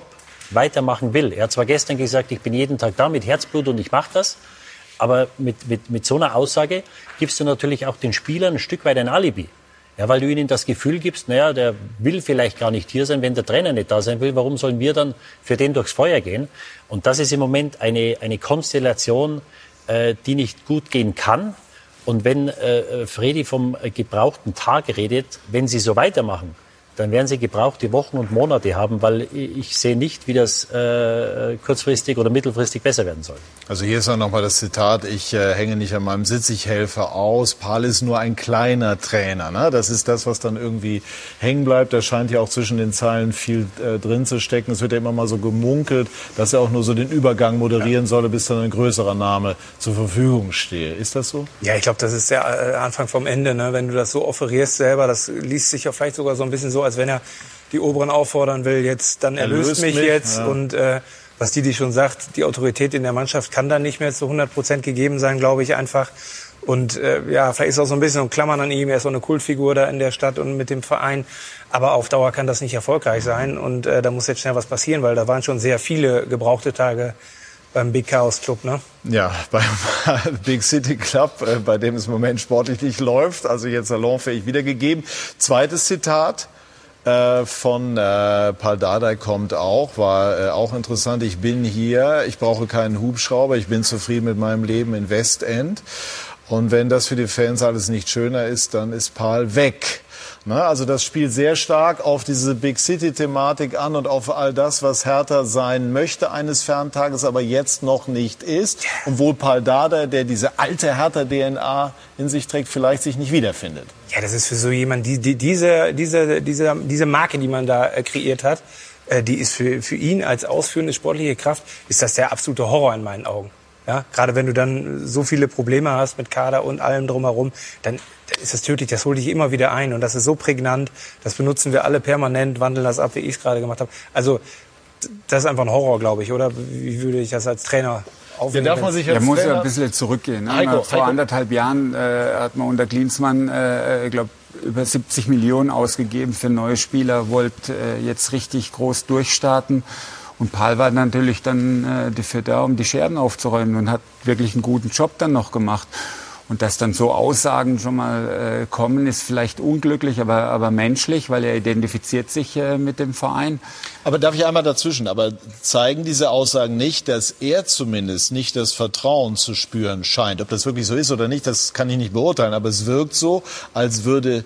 weitermachen will. Er hat zwar gestern gesagt, ich bin jeden Tag da mit Herzblut und ich mache das, aber mit, mit, mit so einer Aussage gibst du natürlich auch den Spielern ein Stück weit ein Alibi. Ja, weil du ihnen das Gefühl gibst, naja, der will vielleicht gar nicht hier sein, wenn der Trainer nicht da sein will, warum sollen wir dann für den durchs Feuer gehen? Und das ist im Moment eine, eine Konstellation, äh, die nicht gut gehen kann. Und wenn äh, Fredi vom gebrauchten Tag redet, wenn sie so weitermachen, dann werden sie gebrauchte Wochen und Monate haben, weil ich sehe nicht, wie das äh, kurzfristig oder mittelfristig besser werden soll. Also hier ist auch nochmal das Zitat, ich äh, hänge nicht an meinem Sitz, ich helfe aus. Pahl ist nur ein kleiner Trainer. Ne? Das ist das, was dann irgendwie hängen bleibt. Da scheint ja auch zwischen den Zeilen viel äh, drin zu stecken. Es wird ja immer mal so gemunkelt, dass er auch nur so den Übergang moderieren ja. solle, bis dann ein größerer Name zur Verfügung stehe. Ist das so? Ja, ich glaube, das ist der äh, Anfang vom Ende. Ne? Wenn du das so offerierst selber, das liest sich ja vielleicht sogar so ein bisschen so, als wenn er die Oberen auffordern will, jetzt dann erlöst, erlöst mich, mich jetzt. Ja. Und äh, was Didi schon sagt, die Autorität in der Mannschaft kann dann nicht mehr zu hundert Prozent gegeben sein, glaube ich einfach. Und äh, ja, vielleicht ist auch so ein bisschen ein Klammern an ihm. Er ist so eine Kultfigur da in der Stadt und mit dem Verein. Aber auf Dauer kann das nicht erfolgreich sein. Und äh, da muss jetzt schnell was passieren, weil da waren schon sehr viele gebrauchte Tage beim Big Chaos Club, ne? Ja, beim Big City Club, äh, bei dem es im Moment sportlich nicht läuft. Also jetzt salonfähig wiedergegeben. Zweites Zitat. Äh, von äh, Paul Dardai kommt auch, war äh, auch interessant. Ich bin hier, ich brauche keinen Hubschrauber, ich bin zufrieden mit meinem Leben in Westend. Und wenn das für die Fans alles nicht schöner ist, dann ist Paul weg. Na, also das spielt sehr stark auf diese Big City-Thematik an und auf all das, was Hertha sein möchte eines Ferntages, aber jetzt noch nicht ist. Und wohl Paul Dardai, der diese alte Hertha-D N A in sich trägt, vielleicht sich nicht wiederfindet. Ja, das ist für so jemand, die, die, diese, diese, diese, diese Marke, die man da äh, kreiert hat, äh, die ist für, für ihn als ausführende sportliche Kraft, ist das der absolute Horror in meinen Augen. Ja, gerade wenn du dann so viele Probleme hast mit Kader und allem drumherum, dann, dann ist das tödlich, das holt dich immer wieder ein und das ist so prägnant, das benutzen wir alle permanent, wandeln das ab, wie ich es gerade gemacht habe. Also das ist einfach ein Horror, glaube ich, oder? Wie würde ich das als Trainer aufnehmen? Ja, darf man sich als ja, muss ja ein bisschen zurückgehen. Ne? Heiko, Vor Heiko. anderthalb Jahren äh, hat man unter Klinsmann, äh, glaube über siebzig Millionen ausgegeben für neue Spieler, wollte äh, jetzt richtig groß durchstarten. Und Paul war natürlich dann äh, dafür da, um die Scherben aufzuräumen und hat wirklich einen guten Job dann noch gemacht. Und dass dann so Aussagen schon mal äh, kommen, ist vielleicht unglücklich, aber, aber menschlich, weil er identifiziert sich äh, mit dem Verein. Aber darf ich einmal dazwischen, aber zeigen diese Aussagen nicht, dass er zumindest nicht das Vertrauen zu spüren scheint? Ob das wirklich so ist oder nicht, das kann ich nicht beurteilen, aber es wirkt so, als würde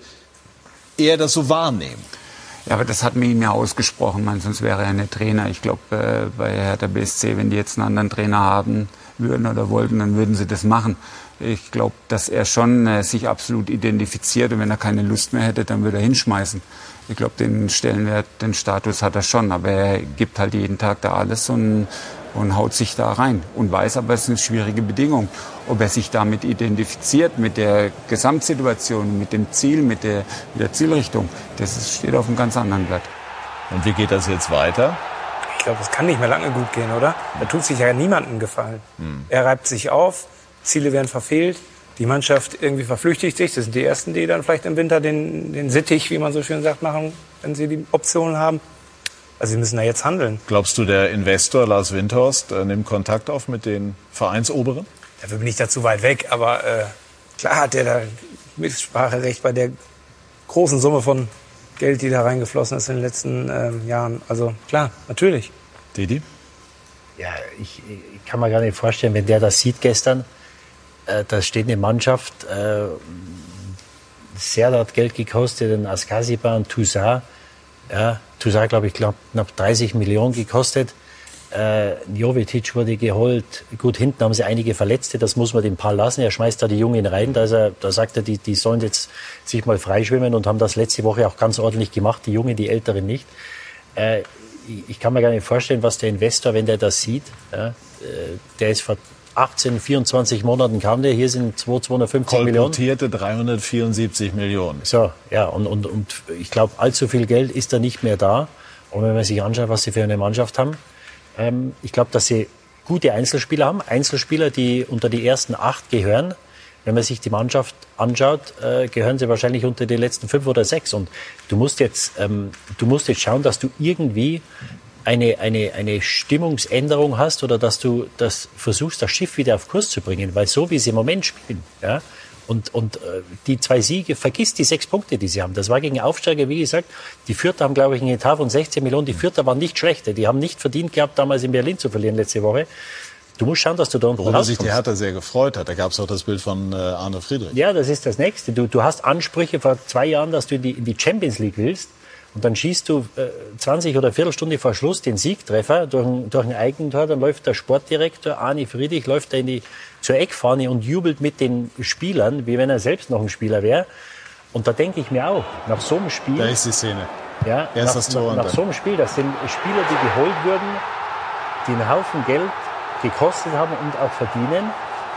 er das so wahrnehmen. Ja, aber das hat mir ihm ja ausgesprochen, man, sonst wäre er nicht Trainer. Ich glaube, äh, bei Hertha B S C, wenn die jetzt einen anderen Trainer haben würden oder wollten, dann würden sie das machen. Ich glaube, dass er schon äh, sich absolut identifiziert und wenn er keine Lust mehr hätte, dann würde er hinschmeißen. Ich glaube, den Stellenwert, den Status hat er schon, aber er gibt halt jeden Tag da alles und, und haut sich da rein und weiß aber, es ist eine schwierige Bedingung. Ob er sich damit identifiziert, mit der Gesamtsituation, mit dem Ziel, mit der, mit der Zielrichtung, das ist, steht auf einem ganz anderen Blatt. Und wie geht das jetzt weiter? Ich glaube, es kann nicht mehr lange gut gehen, oder? Da tut sich ja niemandem gefallen. Hm. Er reibt sich auf, Ziele werden verfehlt, die Mannschaft irgendwie verflüchtigt sich. Das sind die Ersten, die dann vielleicht im Winter den, den Sittich, wie man so schön sagt, machen, wenn sie die Optionen haben. Also sie müssen da jetzt handeln. Glaubst du, der Investor Lars Windhorst äh, nimmt Kontakt auf mit den Vereinsoberen? Dafür bin ich da zu weit weg, aber äh, klar hat er da Mitspracherecht bei der großen Summe von Geld, die da reingeflossen ist in den letzten ähm, Jahren. Also klar, natürlich. Didi? Ja, ich, ich kann mir gar nicht vorstellen, wenn der das sieht gestern, äh, da steht eine Mannschaft, äh, Serdar hat Geld gekostet, ein Askasiba und Toussaint. Ja, Toussaint, glaube ich, glaub, knapp dreißig Millionen gekostet. Äh, Jovetic wurde geholt. Gut, hinten haben sie einige Verletzte, das muss man dem Paul lassen. Er schmeißt da die Jungen rein. Da, ist er, da sagt er, die, die sollen jetzt sich mal freischwimmen und haben das letzte Woche auch ganz ordentlich gemacht. Die Jungen, die Älteren nicht. Äh, ich kann mir gar nicht vorstellen, was der Investor, wenn der das sieht, ja, äh, der ist vor achtzehn, vierundzwanzig Monaten kam der, hier sind zweihundertfünfzig Millionen. Kolportierte dreihundertvierundsiebzig Millionen. So, ja, und, und, und ich glaube, allzu viel Geld ist da nicht mehr da. Und wenn man sich anschaut, was sie für eine Mannschaft haben, ähm, ich glaube, dass sie gute Einzelspieler haben. Einzelspieler, die unter die ersten acht gehören. Wenn man sich die Mannschaft anschaut, äh, gehören sie wahrscheinlich unter die letzten fünf oder sechs. Und du musst jetzt, ähm, du musst jetzt schauen, dass du irgendwie eine, eine, eine Stimmungsänderung hast oder dass du das versuchst, das Schiff wieder auf Kurs zu bringen, weil so wie sie im Moment spielen, ja, und, und äh, die zwei Siege, vergiss die sechs Punkte, die sie haben. Das war gegen Aufsteiger, wie gesagt, die Fürther haben, glaube ich, einen Etat von sechzehn Millionen, die Fürther waren nicht schlechte, die haben nicht verdient gehabt, damals in Berlin zu verlieren letzte Woche. Du musst schauen, dass du da unten Worüber rauskommst. sich die Hertha sehr gefreut hat. Da gab es auch das Bild von äh, Arne Friedrich. Ja, das ist das Nächste. Du, du hast Ansprüche vor zwei Jahren, dass du in die, in die Champions League willst. Und dann schießt du äh, zwanzig oder Viertelstunde vor Schluss den Siegtreffer durch ein, durch ein Eigentor. Dann läuft der Sportdirektor Arne Friedrich läuft da in die, zur Eckfahne und jubelt mit den Spielern, wie wenn er selbst noch ein Spieler wäre. Und da denke ich mir auch, nach so einem Spiel... Da ist die Szene. Ja, Erst nach, das Tor nach, nach so einem Spiel, das sind Spieler, die geholt würden, die einen Haufen Geld gekostet haben und auch verdienen.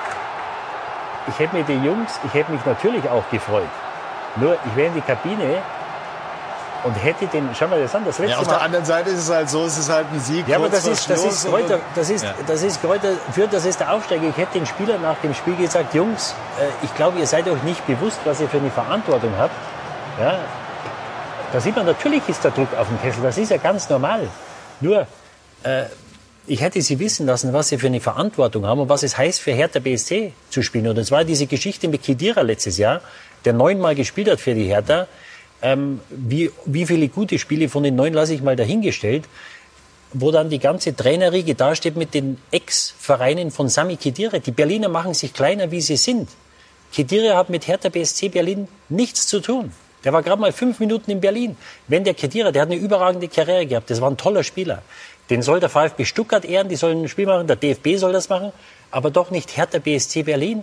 Ich hätte mir die Jungs, ich hätte mich natürlich auch gefreut. Nur, ich wäre in die Kabine und hätte den, schau mal das an, das letzte Ja, auf Mal. der anderen Seite ist es halt so, es ist halt ein Sieg. Ja, aber kurz das ist, vor das Schluss ist und- Kräuter, das ist, Ja. das ist Kräuter Fürth, das ist der Aufsteiger. Ich hätte den Spielern nach dem Spiel gesagt, Jungs, äh, ich glaube, ihr seid euch nicht bewusst, was ihr für eine Verantwortung habt. Ja, da sieht man, natürlich ist der Druck auf dem Kessel, das ist ja ganz normal. Nur, äh, ich hätte sie wissen lassen, was sie für eine Verantwortung haben und was es heißt, für Hertha B S C zu spielen. Und das war diese Geschichte mit Khedira letztes Jahr, der neunmal gespielt hat für die Hertha. Ähm, wie, wie viele gute Spiele von den neun lasse ich mal dahingestellt, wo dann die ganze Trainerriege dasteht mit den Ex-Vereinen von Sami Khedira. Die Berliner machen sich kleiner, wie sie sind. Khedira hat mit Hertha B S C Berlin nichts zu tun. Der war gerade mal fünf Minuten in Berlin. Wenn der Khedira, der hat eine überragende Karriere gehabt, das war ein toller Spieler. Den soll der VfB Stuttgart ehren, die sollen ein Spiel machen, der D F B soll das machen, aber doch nicht Hertha B S C Berlin,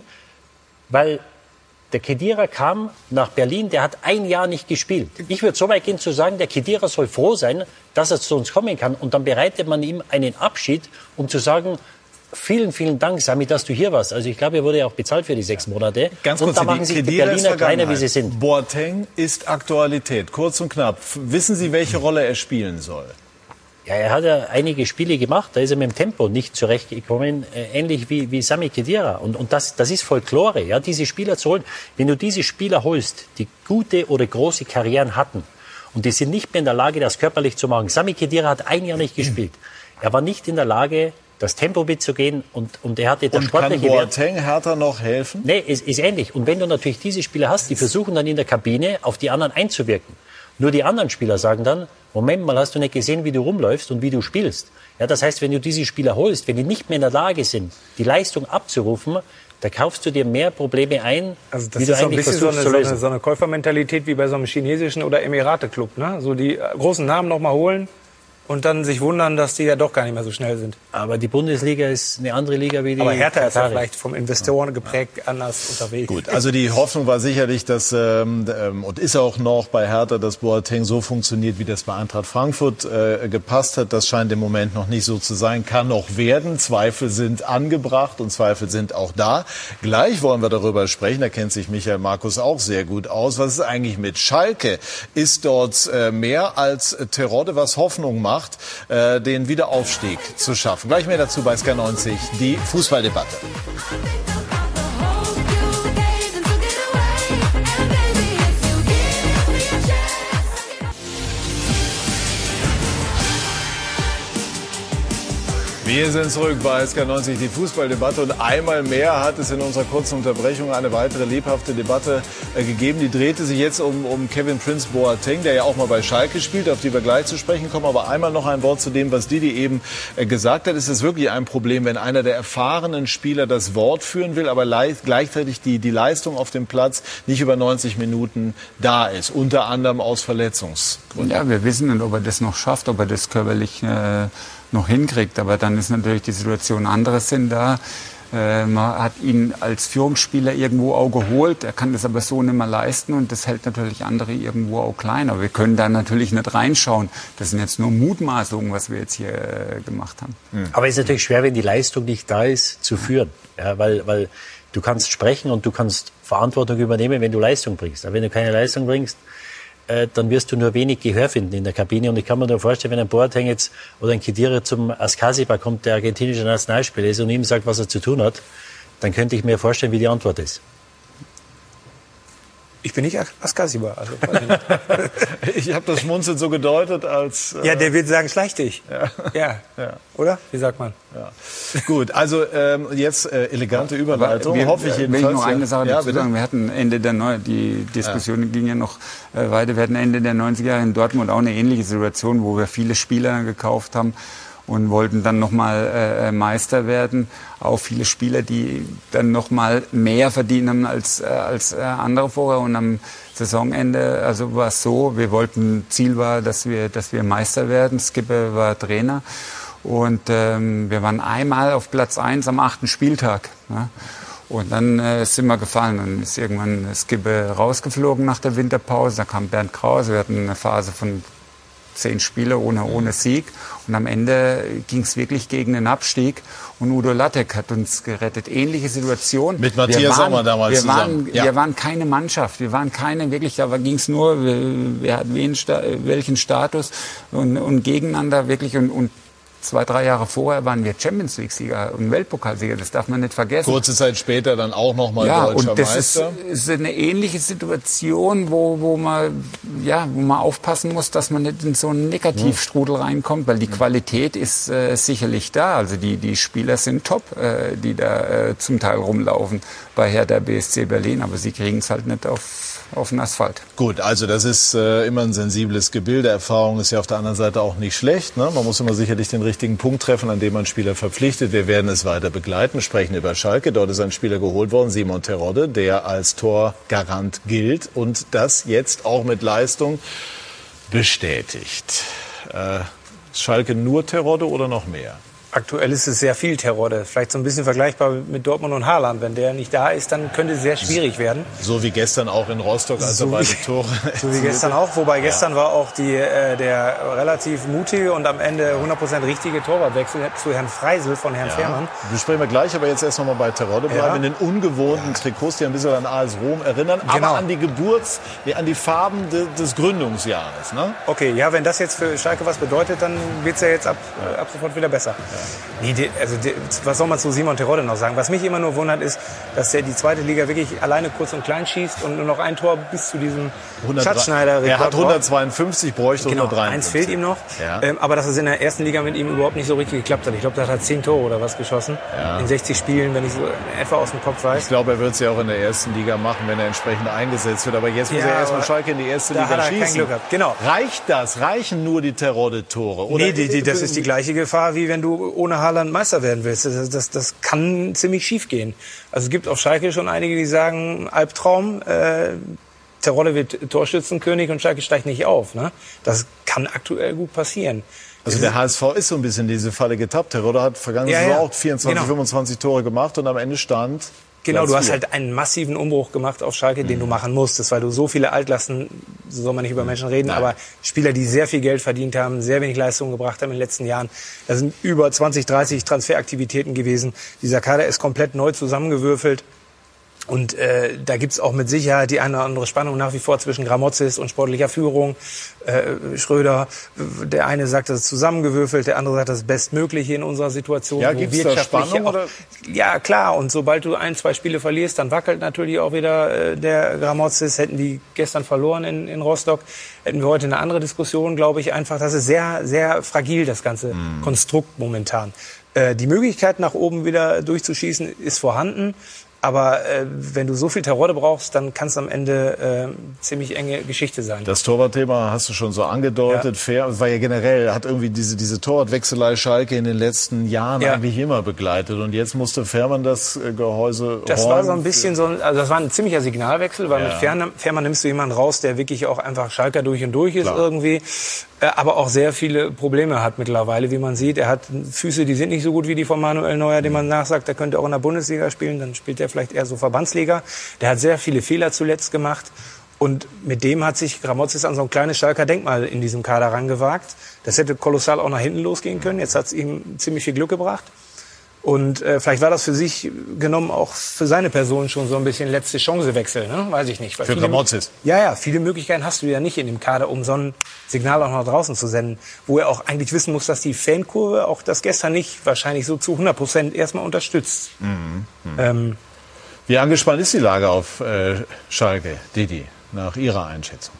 weil der Khedira kam nach Berlin, der hat ein Jahr nicht gespielt. Ich würde so weit gehen zu sagen, der Khedira soll froh sein, dass er zu uns kommen kann und dann bereitet man ihm einen Abschied, um zu sagen, vielen, vielen Dank, Sami, dass du hier warst. Also ich glaube, er wurde ja auch bezahlt für die sechs Monate. Ganz und kurz, da machen sich die Khedira ist Berliner kleiner, wie Vergangenheit. sie sind. Boateng ist Aktualität, kurz und knapp. F- Wissen Sie, welche Rolle er spielen soll? Ja, er hat ja einige Spiele gemacht, da ist er mit dem Tempo nicht zurechtgekommen, äh, ähnlich wie, wie Sami Khedira. Und, und das, das ist Folklore, ja, diese Spieler zu holen. Wenn du diese Spieler holst, die gute oder große Karrieren hatten und die sind nicht mehr in der Lage, das körperlich zu machen. Sami Khedira hat ein Jahr nicht gespielt. Er war nicht in der Lage, das Tempo mitzugehen und, und er hatte das Und kann sportliche Wert. Boateng Hertha noch helfen? Nee, ist, ist ähnlich. Und wenn du natürlich diese Spieler hast, die versuchen dann in der Kabine auf die anderen einzuwirken. Nur die anderen Spieler sagen dann, Moment mal, hast du nicht gesehen, wie du rumläufst und wie du spielst. Ja, das heißt, wenn du diese Spieler holst, wenn die nicht mehr in der Lage sind, die Leistung abzurufen, da kaufst du dir mehr Probleme ein, Also das wie du ist so ein eigentlich bisschen so versuchst eine, zu so, lösen. eine, so eine Käufermentalität wie bei so einem chinesischen oder Emirate-Club. Ne? So die äh, großen Namen noch mal holen und dann sich wundern, dass die ja doch gar nicht mehr so schnell sind. Aber die Bundesliga ist eine andere Liga wie die Aber Hertha ist ja Katari. vielleicht vom Investoren geprägt anders unterwegs. Gut, also die Hoffnung war sicherlich, dass ähm, ähm, und ist auch noch bei Hertha, dass Boateng so funktioniert, wie das bei Eintracht Frankfurt äh, gepasst hat. Das scheint im Moment noch nicht so zu sein, kann noch werden. Zweifel sind angebracht und Zweifel sind auch da. Gleich wollen wir darüber sprechen, da kennt sich Michael Markus auch sehr gut aus. Was ist eigentlich mit Schalke? Ist dort äh, mehr als Terodde, was Hoffnung macht, äh, den Wiederaufstieg zu schaffen? Gleich mehr dazu bei Sky neunzig, die Fußballdebatte. Wir sind zurück bei S K neunzig, die Fußballdebatte. Und einmal mehr hat es in unserer kurzen Unterbrechung eine weitere lebhafte Debatte äh, gegeben. Die drehte sich jetzt um, um Kevin Prince Boateng, der ja auch mal bei Schalke spielt, auf die wir gleich zu sprechen kommen. Aber einmal noch ein Wort zu dem, was Didi eben äh, gesagt hat. Ist es wirklich ein Problem, wenn einer der erfahrenen Spieler das Wort führen will, aber leicht, gleichzeitig die, die Leistung auf dem Platz nicht über neunzig Minuten da ist, unter anderem aus Verletzungsgründen? Ja, wir wissen nicht, ob er das noch schafft, ob er das körperlich äh, noch hinkriegt. Aber dann ist natürlich die Situation, andere sind da. Äh, man hat ihn als Führungsspieler irgendwo auch geholt. Er kann das aber so nicht mehr leisten und das hält natürlich andere irgendwo auch klein. Aber wir können da natürlich nicht reinschauen. Das sind jetzt nur Mutmaßungen, was wir jetzt hier äh, gemacht haben. Aber es ist natürlich schwer, wenn die Leistung nicht da ist, zu führen. Ja, weil, weil du kannst sprechen und du kannst Verantwortung übernehmen, wenn du Leistung bringst. Aber wenn du keine Leistung bringst, äh, dann wirst du nur wenig Gehör finden in der Kabine. Und ich kann mir nur vorstellen, wenn ein Boateng jetzt oder ein Khedira zum Ascasiba kommt, der argentinische Nationalspieler ist, und ihm sagt, was er zu tun hat, dann könnte ich mir vorstellen, wie die Antwort ist. Ich bin nicht Askasiba. Also, ich habe das Schmunzeln so gedeutet, als... Äh ja, der wird sagen, schleich dich. Ja. Ja. ja. Oder? Wie sagt man? Ja. Gut, also ähm, jetzt äh, elegante Überleitung, wir, hoffe ich jedenfalls. Will ich noch eine Sache ja, dazu sagen? Wir hatten Ende der Neu die Diskussion ja. ging ja noch äh, weiter. Wir hatten Ende der neunziger Jahre in Dortmund auch eine ähnliche Situation, wo wir viele Spieler gekauft haben und wollten dann nochmal äh, Meister werden. Auch viele Spieler, die dann nochmal mehr verdient haben als, äh, als äh, andere vorher. Und am Saisonende, also war es so, wir wollten, Ziel war, dass wir, dass wir Meister werden. Skipper war Trainer. Und ähm, wir waren einmal auf Platz eins am achten Spieltag. Ja. Und dann äh, sind wir gefallen. Dann ist irgendwann Skipper rausgeflogen nach der Winterpause. Da kam Bernd Krause. Wir hatten eine Phase von zehn Spiele ohne, ohne Sieg. Und am Ende ging es wirklich gegen den Abstieg. Und Udo Lattek hat uns gerettet. Ähnliche Situation. Mit Matthias Sommer damals wir zusammen. Waren, ja. Wir waren keine Mannschaft. Wir waren keine, wirklich, da ging es nur, wer hat wen, welchen Status und, und gegeneinander wirklich. Und, und zwei, drei Jahre vorher waren wir Champions League-Sieger und Weltpokalsieger. Das darf man nicht vergessen. Kurze Zeit später dann auch noch mal ja, deutscher und das Meister. Ist, ist eine ähnliche Situation, wo, wo, man, ja, wo man aufpassen muss, dass man nicht in so einen Negativstrudel reinkommt, weil die Qualität ist äh, sicherlich da. Also die, die Spieler sind top, äh, die da äh, zum Teil rumlaufen bei Hertha B S C Berlin, aber sie kriegen es halt nicht auf auf den Asphalt. Gut, also das ist äh, immer ein sensibles Gebilde. Erfahrung ist ja auf der anderen Seite auch nicht schlecht. Ne? Man muss immer sicherlich den richtigen Punkt treffen, an dem man Spieler verpflichtet. Wir werden es weiter begleiten, sprechen über Schalke. Dort ist ein Spieler geholt worden, Simon Terodde, der als Torgarant gilt und das jetzt auch mit Leistung bestätigt. Äh, Schalke nur Terodde oder noch mehr? Aktuell ist es sehr viel Terodde. Vielleicht so ein bisschen vergleichbar mit Dortmund und Haaland. Wenn der nicht da ist, dann könnte es sehr schwierig werden. So wie gestern auch in Rostock, als so er beide wie, Tore So wie gestern auch. Wobei ja. gestern war auch die, äh, der relativ mutige und am Ende hundert Prozent richtige Torwartwechsel zu Herrn Freisel von Herrn ja. Fährmann. Besprechen wir gleich, aber jetzt erst noch mal bei Terodde bleiben. Ja. In den ungewohnten ja. Trikots, die ein bisschen an A S Rom erinnern, genau. aber an die Geburts-, nee, an die Farben de, des Gründungsjahres. Ne? Okay, ja, wenn das jetzt für Schalke was bedeutet, dann wird es ja jetzt ab, ja. ab sofort wieder besser. Ja. Nee, die, also die, was soll man zu Simon Terodde noch sagen? Was mich immer nur wundert, ist, dass der die zweite Liga wirklich alleine kurz und klein schießt und nur noch ein Tor bis zu diesem Schatzschneider. Er hat hundertzweiundfünfzig, bräuchte genau, hundertdreiundfünfzig. Eins fehlt ihm noch. Ja. Ähm, aber dass es in der ersten Liga mit ihm überhaupt nicht so richtig geklappt hat. Ich glaube, da hat er zehn Tore oder was geschossen. Ja. In sechzig Spielen, wenn ich so etwa aus dem Kopf weiß. Ich glaube, er wird es ja auch in der ersten Liga machen, wenn er entsprechend eingesetzt wird. Aber jetzt muss ja, er erstmal Schalke in die erste da Liga hat er schießen. Kein Glück gehabt. Genau. Reicht das? Reichen nur die Terodde-Tore? Oder nee, die, die, das ist die gleiche Gefahr, wie wenn du ohne Haaland Meister werden willst. Das, das, das kann ziemlich schief gehen. Also es gibt auf Schalke schon einige, die sagen, Albtraum, äh, Terodde wird Torschützenkönig und Schalke steigt nicht auf. Ne? Das kann aktuell gut passieren. Also der H S V ist so ein bisschen in diese Falle getappt. Terodde hat vergangene Saison ja, ja. auch vierundzwanzig, genau. fünfundzwanzig Tore gemacht und am Ende stand... Genau, Platz du hast vier. halt einen massiven Umbruch gemacht auf Schalke, den mhm. du machen musstest, weil du so viele Altlasten, so soll man nicht über Menschen reden, Nein. aber Spieler, die sehr viel Geld verdient haben, sehr wenig Leistung gebracht haben in den letzten Jahren. Da sind über zwanzig, dreißig Transferaktivitäten gewesen. Dieser Kader ist komplett neu zusammengewürfelt. Und äh, da gibt's auch mit Sicherheit die eine oder andere Spannung nach wie vor zwischen Gramozis und sportlicher Führung. Äh, Schröder, der eine sagt, das ist zusammengewürfelt, der andere sagt, das ist bestmögliche in unserer Situation. Ja, gibt's da Spannung? Auch, oder? Ja, klar. Und sobald du ein, zwei Spiele verlierst, dann wackelt natürlich auch wieder äh, der Gramozis. Hätten die gestern verloren in, in Rostock, hätten wir heute eine andere Diskussion, glaube ich. Einfach, das ist sehr, sehr fragil, das ganze mm. Konstrukt momentan. Äh, die Möglichkeit, nach oben wieder durchzuschießen, ist vorhanden. Aber äh, wenn du so viel Terodde brauchst, dann kann es am Ende äh, ziemlich enge Geschichte sein. Das Torwartthema hast du schon so angedeutet. Ja. Fair, war ja generell, hat irgendwie diese, diese Torwartwechselei Schalke in den letzten Jahren ja. eigentlich immer begleitet. Und jetzt musste Fährmann das äh, Gehäuse Das räumen. war so ein bisschen so, also das war ein ziemlicher Signalwechsel, weil ja. mit Fährmann, Fährmann nimmst du jemanden raus, der wirklich auch einfach Schalker durch und durch ist Klar. irgendwie. Aber auch sehr viele Probleme hat mittlerweile, wie man sieht. Er hat Füße, die sind nicht so gut wie die von Manuel Neuer, dem man nachsagt, der könnte auch in der Bundesliga spielen. Dann spielt er vielleicht eher so Verbandsliga. Der hat sehr viele Fehler zuletzt gemacht. Und mit dem hat sich Gramozis an so ein kleines Schalker Denkmal in diesem Kader rangewagt. Das hätte kolossal auch nach hinten losgehen können. Jetzt hat es ihm ziemlich viel Glück gebracht. Und äh, vielleicht war das für sich genommen auch für seine Person schon so ein bisschen letzte Chance-Wechsel, ne? Weiß ich nicht. Weil für Gramozis? Ja, ja, viele Möglichkeiten hast du ja nicht in dem Kader, um so ein Signal auch nach draußen zu senden, wo er auch eigentlich wissen muss, dass die Fankurve auch das gestern nicht wahrscheinlich so zu hundert Prozent erstmal unterstützt. Mhm. Mhm. Ähm, Wie angespannt ist die Lage auf äh, Schalke, Didi? nach Ihrer Einschätzung?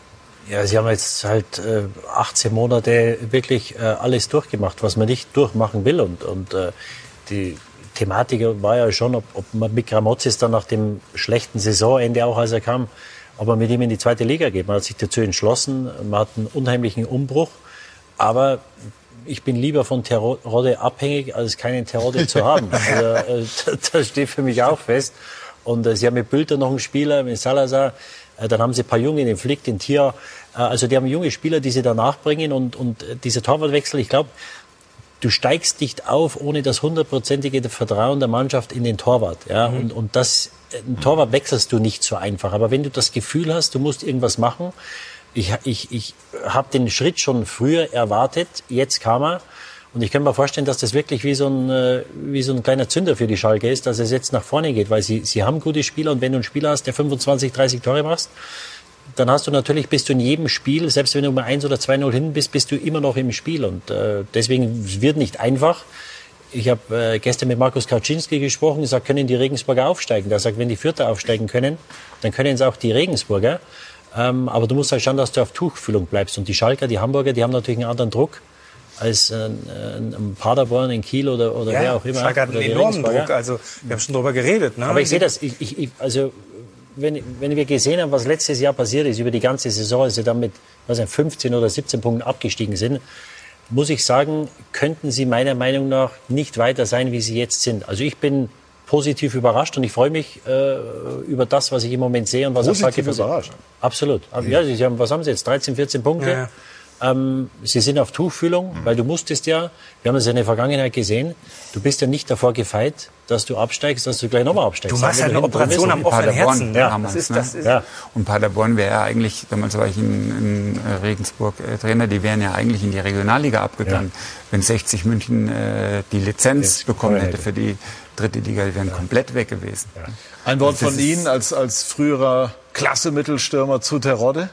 Ja, Sie haben jetzt halt äh, achtzehn Monate wirklich äh, alles durchgemacht, was man nicht durchmachen will. Und, und äh, die Thematik war ja schon, ob, ob man mit Gramotzis dann nach dem schlechten Saisonende, auch als er kam, ob man mit ihm in die zweite Liga geht. Man hat sich dazu entschlossen, man hat einen unheimlichen Umbruch. Aber ich bin lieber von Terodde abhängig, als keinen Terodde zu haben. Also, äh, das steht für mich auch fest. Und äh, Sie haben mit Bülter noch einen Spieler, mit Salazar. Äh, dann haben Sie ein paar Junge, den Flick, den Tier. Äh, also die haben junge Spieler, die Sie danach bringen. Und, und äh, dieser Torwartwechsel, ich glaube, du steigst nicht auf ohne das hundertprozentige Vertrauen der Mannschaft in den Torwart. Ja? Mhm. Und, und das, ein Torwart wechselst du nicht so einfach. Aber wenn du das Gefühl hast, du musst irgendwas machen. Ich, ich, ich habe den Schritt schon früher erwartet. Jetzt kam er. Und ich kann mir vorstellen, dass das wirklich wie so ein, wie so ein kleiner Zünder für die Schalke ist, dass es jetzt nach vorne geht. Weil sie, sie haben gute Spieler. Und wenn du einen Spieler hast, der fünfundzwanzig, dreißig Tore machst, dann hast du natürlich, bist du in jedem Spiel, selbst wenn du mal eins oder zwei null hin bist, bist du immer noch im Spiel. Und äh, deswegen wird nicht einfach. Ich habe äh, gestern mit Markus Kaczynski gesprochen, gesagt, können die Regensburger aufsteigen? Der sagt, wenn die Vierter aufsteigen können, dann können es auch die Regensburger. Ähm, aber du musst halt schauen, dass du auf Tuchfühlung bleibst. Und die Schalker, die Hamburger, die haben natürlich einen anderen Druck als ein, ein Paderborn in Kiel oder, oder ja, wer auch immer. Schalke hat einen enormen Druck. Also wir haben schon drüber geredet. Ne? Aber ich sehe das. Ich, ich, also wenn, wenn wir gesehen haben, was letztes Jahr passiert ist über die ganze Saison, als sie dann mit was ein fünfzehn oder siebzehn Punkten abgestiegen sind, muss ich sagen, könnten sie meiner Meinung nach nicht weiter sein, wie sie jetzt sind. Also ich bin positiv überrascht und ich freue mich äh, über das, was ich im Moment sehe und was auf Schalke passiert. Überrascht? Absolut. Ja, sie haben, was haben sie jetzt? dreizehn, vierzehn Punkte. Ja, ja. Ähm, sie sind auf Tuchfühlung, mhm. weil du musstest ja, wir haben das ja in der Vergangenheit gesehen, du bist ja nicht davor gefeit, dass du absteigst, dass du gleich nochmal absteigst. Du machst ja eine Operation am offenen Herzen. Ja, damals, das ist, ne? das ist ja. Und Paderborn wäre ja eigentlich, damals war ich in, in Regensburg äh, Trainer, die wären ja eigentlich in die Regionalliga abgegangen, ja. wenn sechzig München äh, die Lizenz Jetzt bekommen hätte für die dritte Liga, die wären ja. komplett weg gewesen. Ja. Ein Wort von Ihnen als, als früherer Klasse-Mittelstürmer zu Terodde?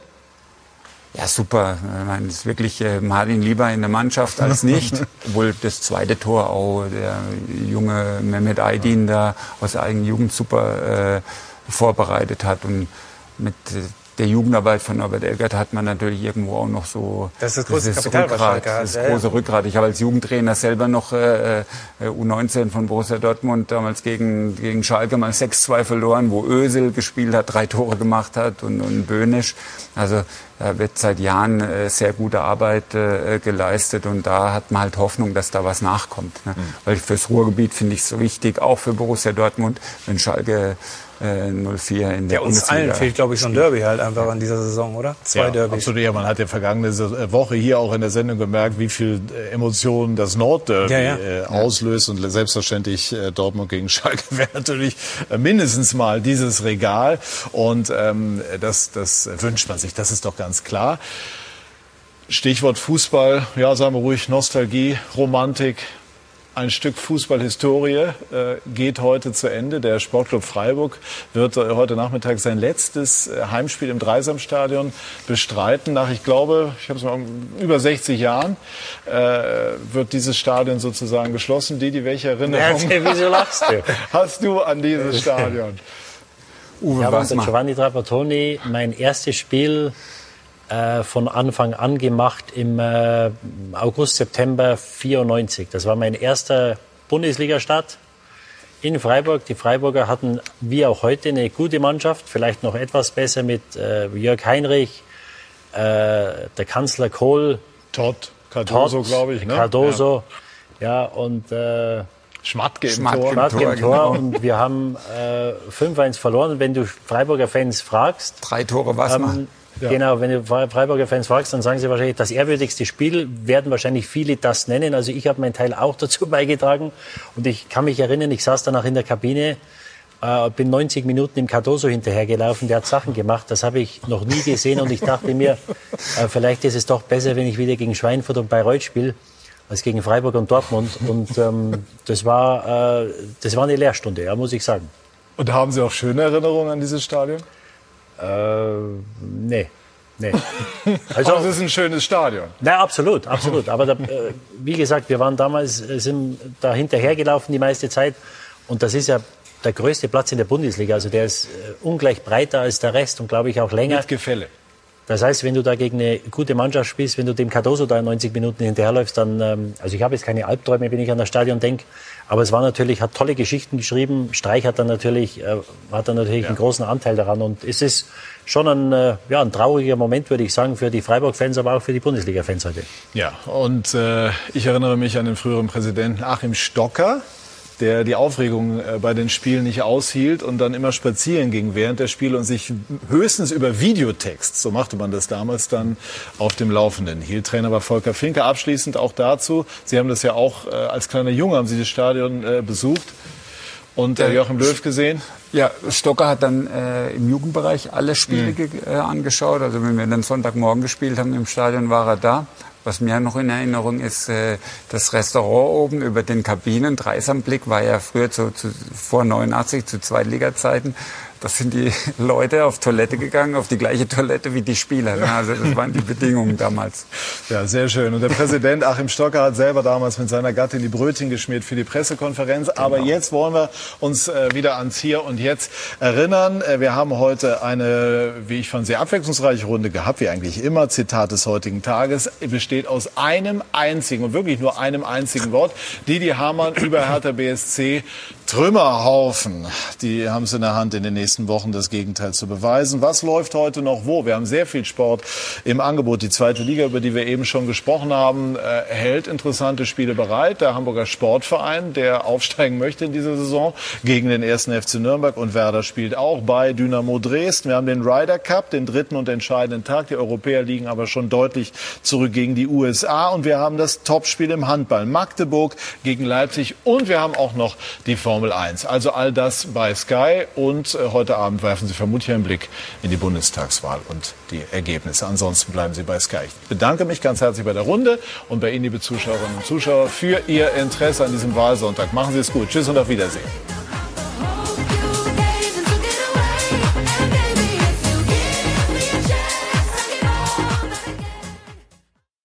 Ja, super. Ich meine, das ist wirklich äh, Martin lieber in der Mannschaft als nicht. Obwohl das zweite Tor auch der junge Mehmet Aydin da aus der eigenen Jugend super äh, vorbereitet hat. Und mit äh, der Jugendarbeit von Norbert Elgert hat man natürlich irgendwo auch noch so das, ist das, große das, Rückgrat, das ja, große ja. Rückgrat. Ich habe als Jugendtrainer selber noch äh, U neunzehn von Borussia Dortmund damals gegen, gegen Schalke mal sechs zwei verloren, wo Özil gespielt hat, drei Tore gemacht hat und, und Böhnisch. Also da wird seit Jahren äh, sehr gute Arbeit äh, geleistet und da hat man halt Hoffnung, dass da was nachkommt. Ne? Mhm. Weil fürs Ruhrgebiet finde ich es so wichtig, auch für Borussia Dortmund, wenn Schalke null vier in der ja, uns Bundesliga. Allen fehlt, glaube ich, so ein Derby halt einfach in dieser Saison, oder? Zwei ja, Derbys. Absolut, ja, man hat ja vergangene Woche hier auch in der Sendung gemerkt, wie viel Emotionen das Nordderby ja, ja. äh, auslöst. Und selbstverständlich äh, Dortmund gegen Schalke wäre natürlich äh, mindestens mal dieses Regal. Und ähm, das, das wünscht man sich, das ist doch ganz klar. Stichwort Fußball, ja, sagen wir ruhig, Nostalgie, Romantik. Ein Stück Fußballhistorie äh, geht heute zu Ende. Der Sportclub Freiburg wird äh, heute Nachmittag sein letztes äh, Heimspiel im Dreisamstadion bestreiten. Nach, ich glaube, ich habe es mal über sechzig Jahren äh, wird dieses Stadion sozusagen geschlossen. Didi, welche Erinnerung ja, wieso lachst du? hast du an dieses Stadion? Uwe, ich habe unter Giovanni Trapattoni mein erstes Spiel von Anfang an gemacht im äh, August, September vierundneunzig. Das war mein erster Bundesliga-Start in Freiburg. Die Freiburger hatten wie auch heute eine gute Mannschaft, vielleicht noch etwas besser mit äh, Jörg Heinrich, äh, der Kanzler Kohl, Todd, Cardoso, glaube ich. Ne? Cardoso, ja, ja und äh, Schmatke im Schmatke Tor. Schmatke im Tor genau. Und wir haben äh, fünf eins verloren. Und wenn du Freiburger Fans fragst... Drei Tore, was ähm, machen? Ja. Genau, wenn du Freiburger Fans fragst, dann sagen sie wahrscheinlich, das ehrwürdigste Spiel, werden wahrscheinlich viele das nennen. Also ich habe meinen Teil auch dazu beigetragen. Und ich kann mich erinnern, ich saß danach in der Kabine, äh, bin neunzig Minuten im Cardoso hinterhergelaufen, der hat Sachen gemacht, das habe ich noch nie gesehen. Und ich dachte mir, äh, vielleicht ist es doch besser, wenn ich wieder gegen Schweinfurt und Bayreuth spiele, als gegen Freiburg und Dortmund. Und ähm, das war, äh, das war eine Lehrstunde, ja, muss ich sagen. Und haben Sie auch schöne Erinnerungen an dieses Stadion? Äh, nee. nee. Also, aber es ist ein schönes Stadion. Na, absolut, absolut. Aber da, äh, wie gesagt, wir waren damals, sind da hinterhergelaufen die meiste Zeit. Und das ist ja der größte Platz in der Bundesliga. Also der ist äh, ungleich breiter als der Rest und glaube ich auch länger. Mit Gefälle. Das heißt, wenn du da gegen eine gute Mannschaft spielst, wenn du dem Cardoso da in neunzig Minuten hinterherläufst, dann, ähm, also ich habe jetzt keine Albträume, wenn ich an das Stadion denke, aber es war natürlich, hat tolle Geschichten geschrieben. Streich hat dann natürlich, äh, hat dann natürlich ja. einen großen Anteil daran und es ist schon ein, äh, ja, ein trauriger Moment, würde ich sagen, für die Freiburg-Fans, aber auch für die Bundesliga-Fans heute. Ja, und äh, ich erinnere mich an den früheren Präsidenten Achim Stocker, der die Aufregung bei den Spielen nicht aushielt und dann immer spazieren ging während der Spiele und sich höchstens über Videotext, so machte man das damals, dann auf dem Laufenden hielt. Trainer war Volker Finke. Abschließend auch dazu, Sie haben das ja auch äh, als kleiner Junge, haben Sie das Stadion äh, besucht und äh, Joachim Löw gesehen? Ja, Stocker hat dann äh, im Jugendbereich alle Spiele mhm. äh, angeschaut. Also wenn wir dann Sonntagmorgen gespielt haben im Stadion, war er da. Was mir noch in Erinnerung ist, äh, das Restaurant oben über den Kabinen, Dreisamblick, war ja früher zu, zu, vor neunundachtzig zu Zweitliga-Zeiten. Da sind die Leute auf Toilette gegangen, auf die gleiche Toilette wie die Spieler. Also das waren die Bedingungen damals. Ja, sehr schön. Und der Präsident Achim Stocker hat selber damals mit seiner Gattin die Brötchen geschmiert für die Pressekonferenz. Aber genau. Jetzt wollen wir uns äh, wieder ans Hier und Jetzt erinnern. Äh, wir haben heute eine, wie ich fand, sehr abwechslungsreiche Runde gehabt, wie eigentlich immer. Zitat des heutigen Tages besteht aus einem einzigen und wirklich nur einem einzigen Wort. Didi Hamann über Hertha B S C. Trümmerhaufen. Die haben es in der Hand, in den nächsten Wochen das Gegenteil zu beweisen. Was läuft heute noch wo? Wir haben sehr viel Sport im Angebot. Die zweite Liga, über die wir eben schon gesprochen haben, äh, hält interessante Spiele bereit. Der Hamburger Sportverein, der aufsteigen möchte in dieser Saison, gegen den ersten F C Nürnberg, und Werder spielt auch bei Dynamo Dresden. Wir haben den Ryder Cup, den dritten und entscheidenden Tag. Die Europäer liegen aber schon deutlich zurück gegen die U S A. Und wir haben das Topspiel im Handball. Magdeburg gegen Leipzig. Und wir haben auch noch die Formel eins. Also all das bei Sky. Und äh, heute Abend werfen Sie vermutlich einen Blick in die Bundestagswahl und die Ergebnisse. Ansonsten bleiben Sie bei Sky. Ich bedanke mich ganz herzlich bei der Runde und bei Ihnen, liebe Zuschauerinnen und Zuschauer, für Ihr Interesse an diesem Wahlsonntag. Machen Sie es gut. Tschüss und auf Wiedersehen.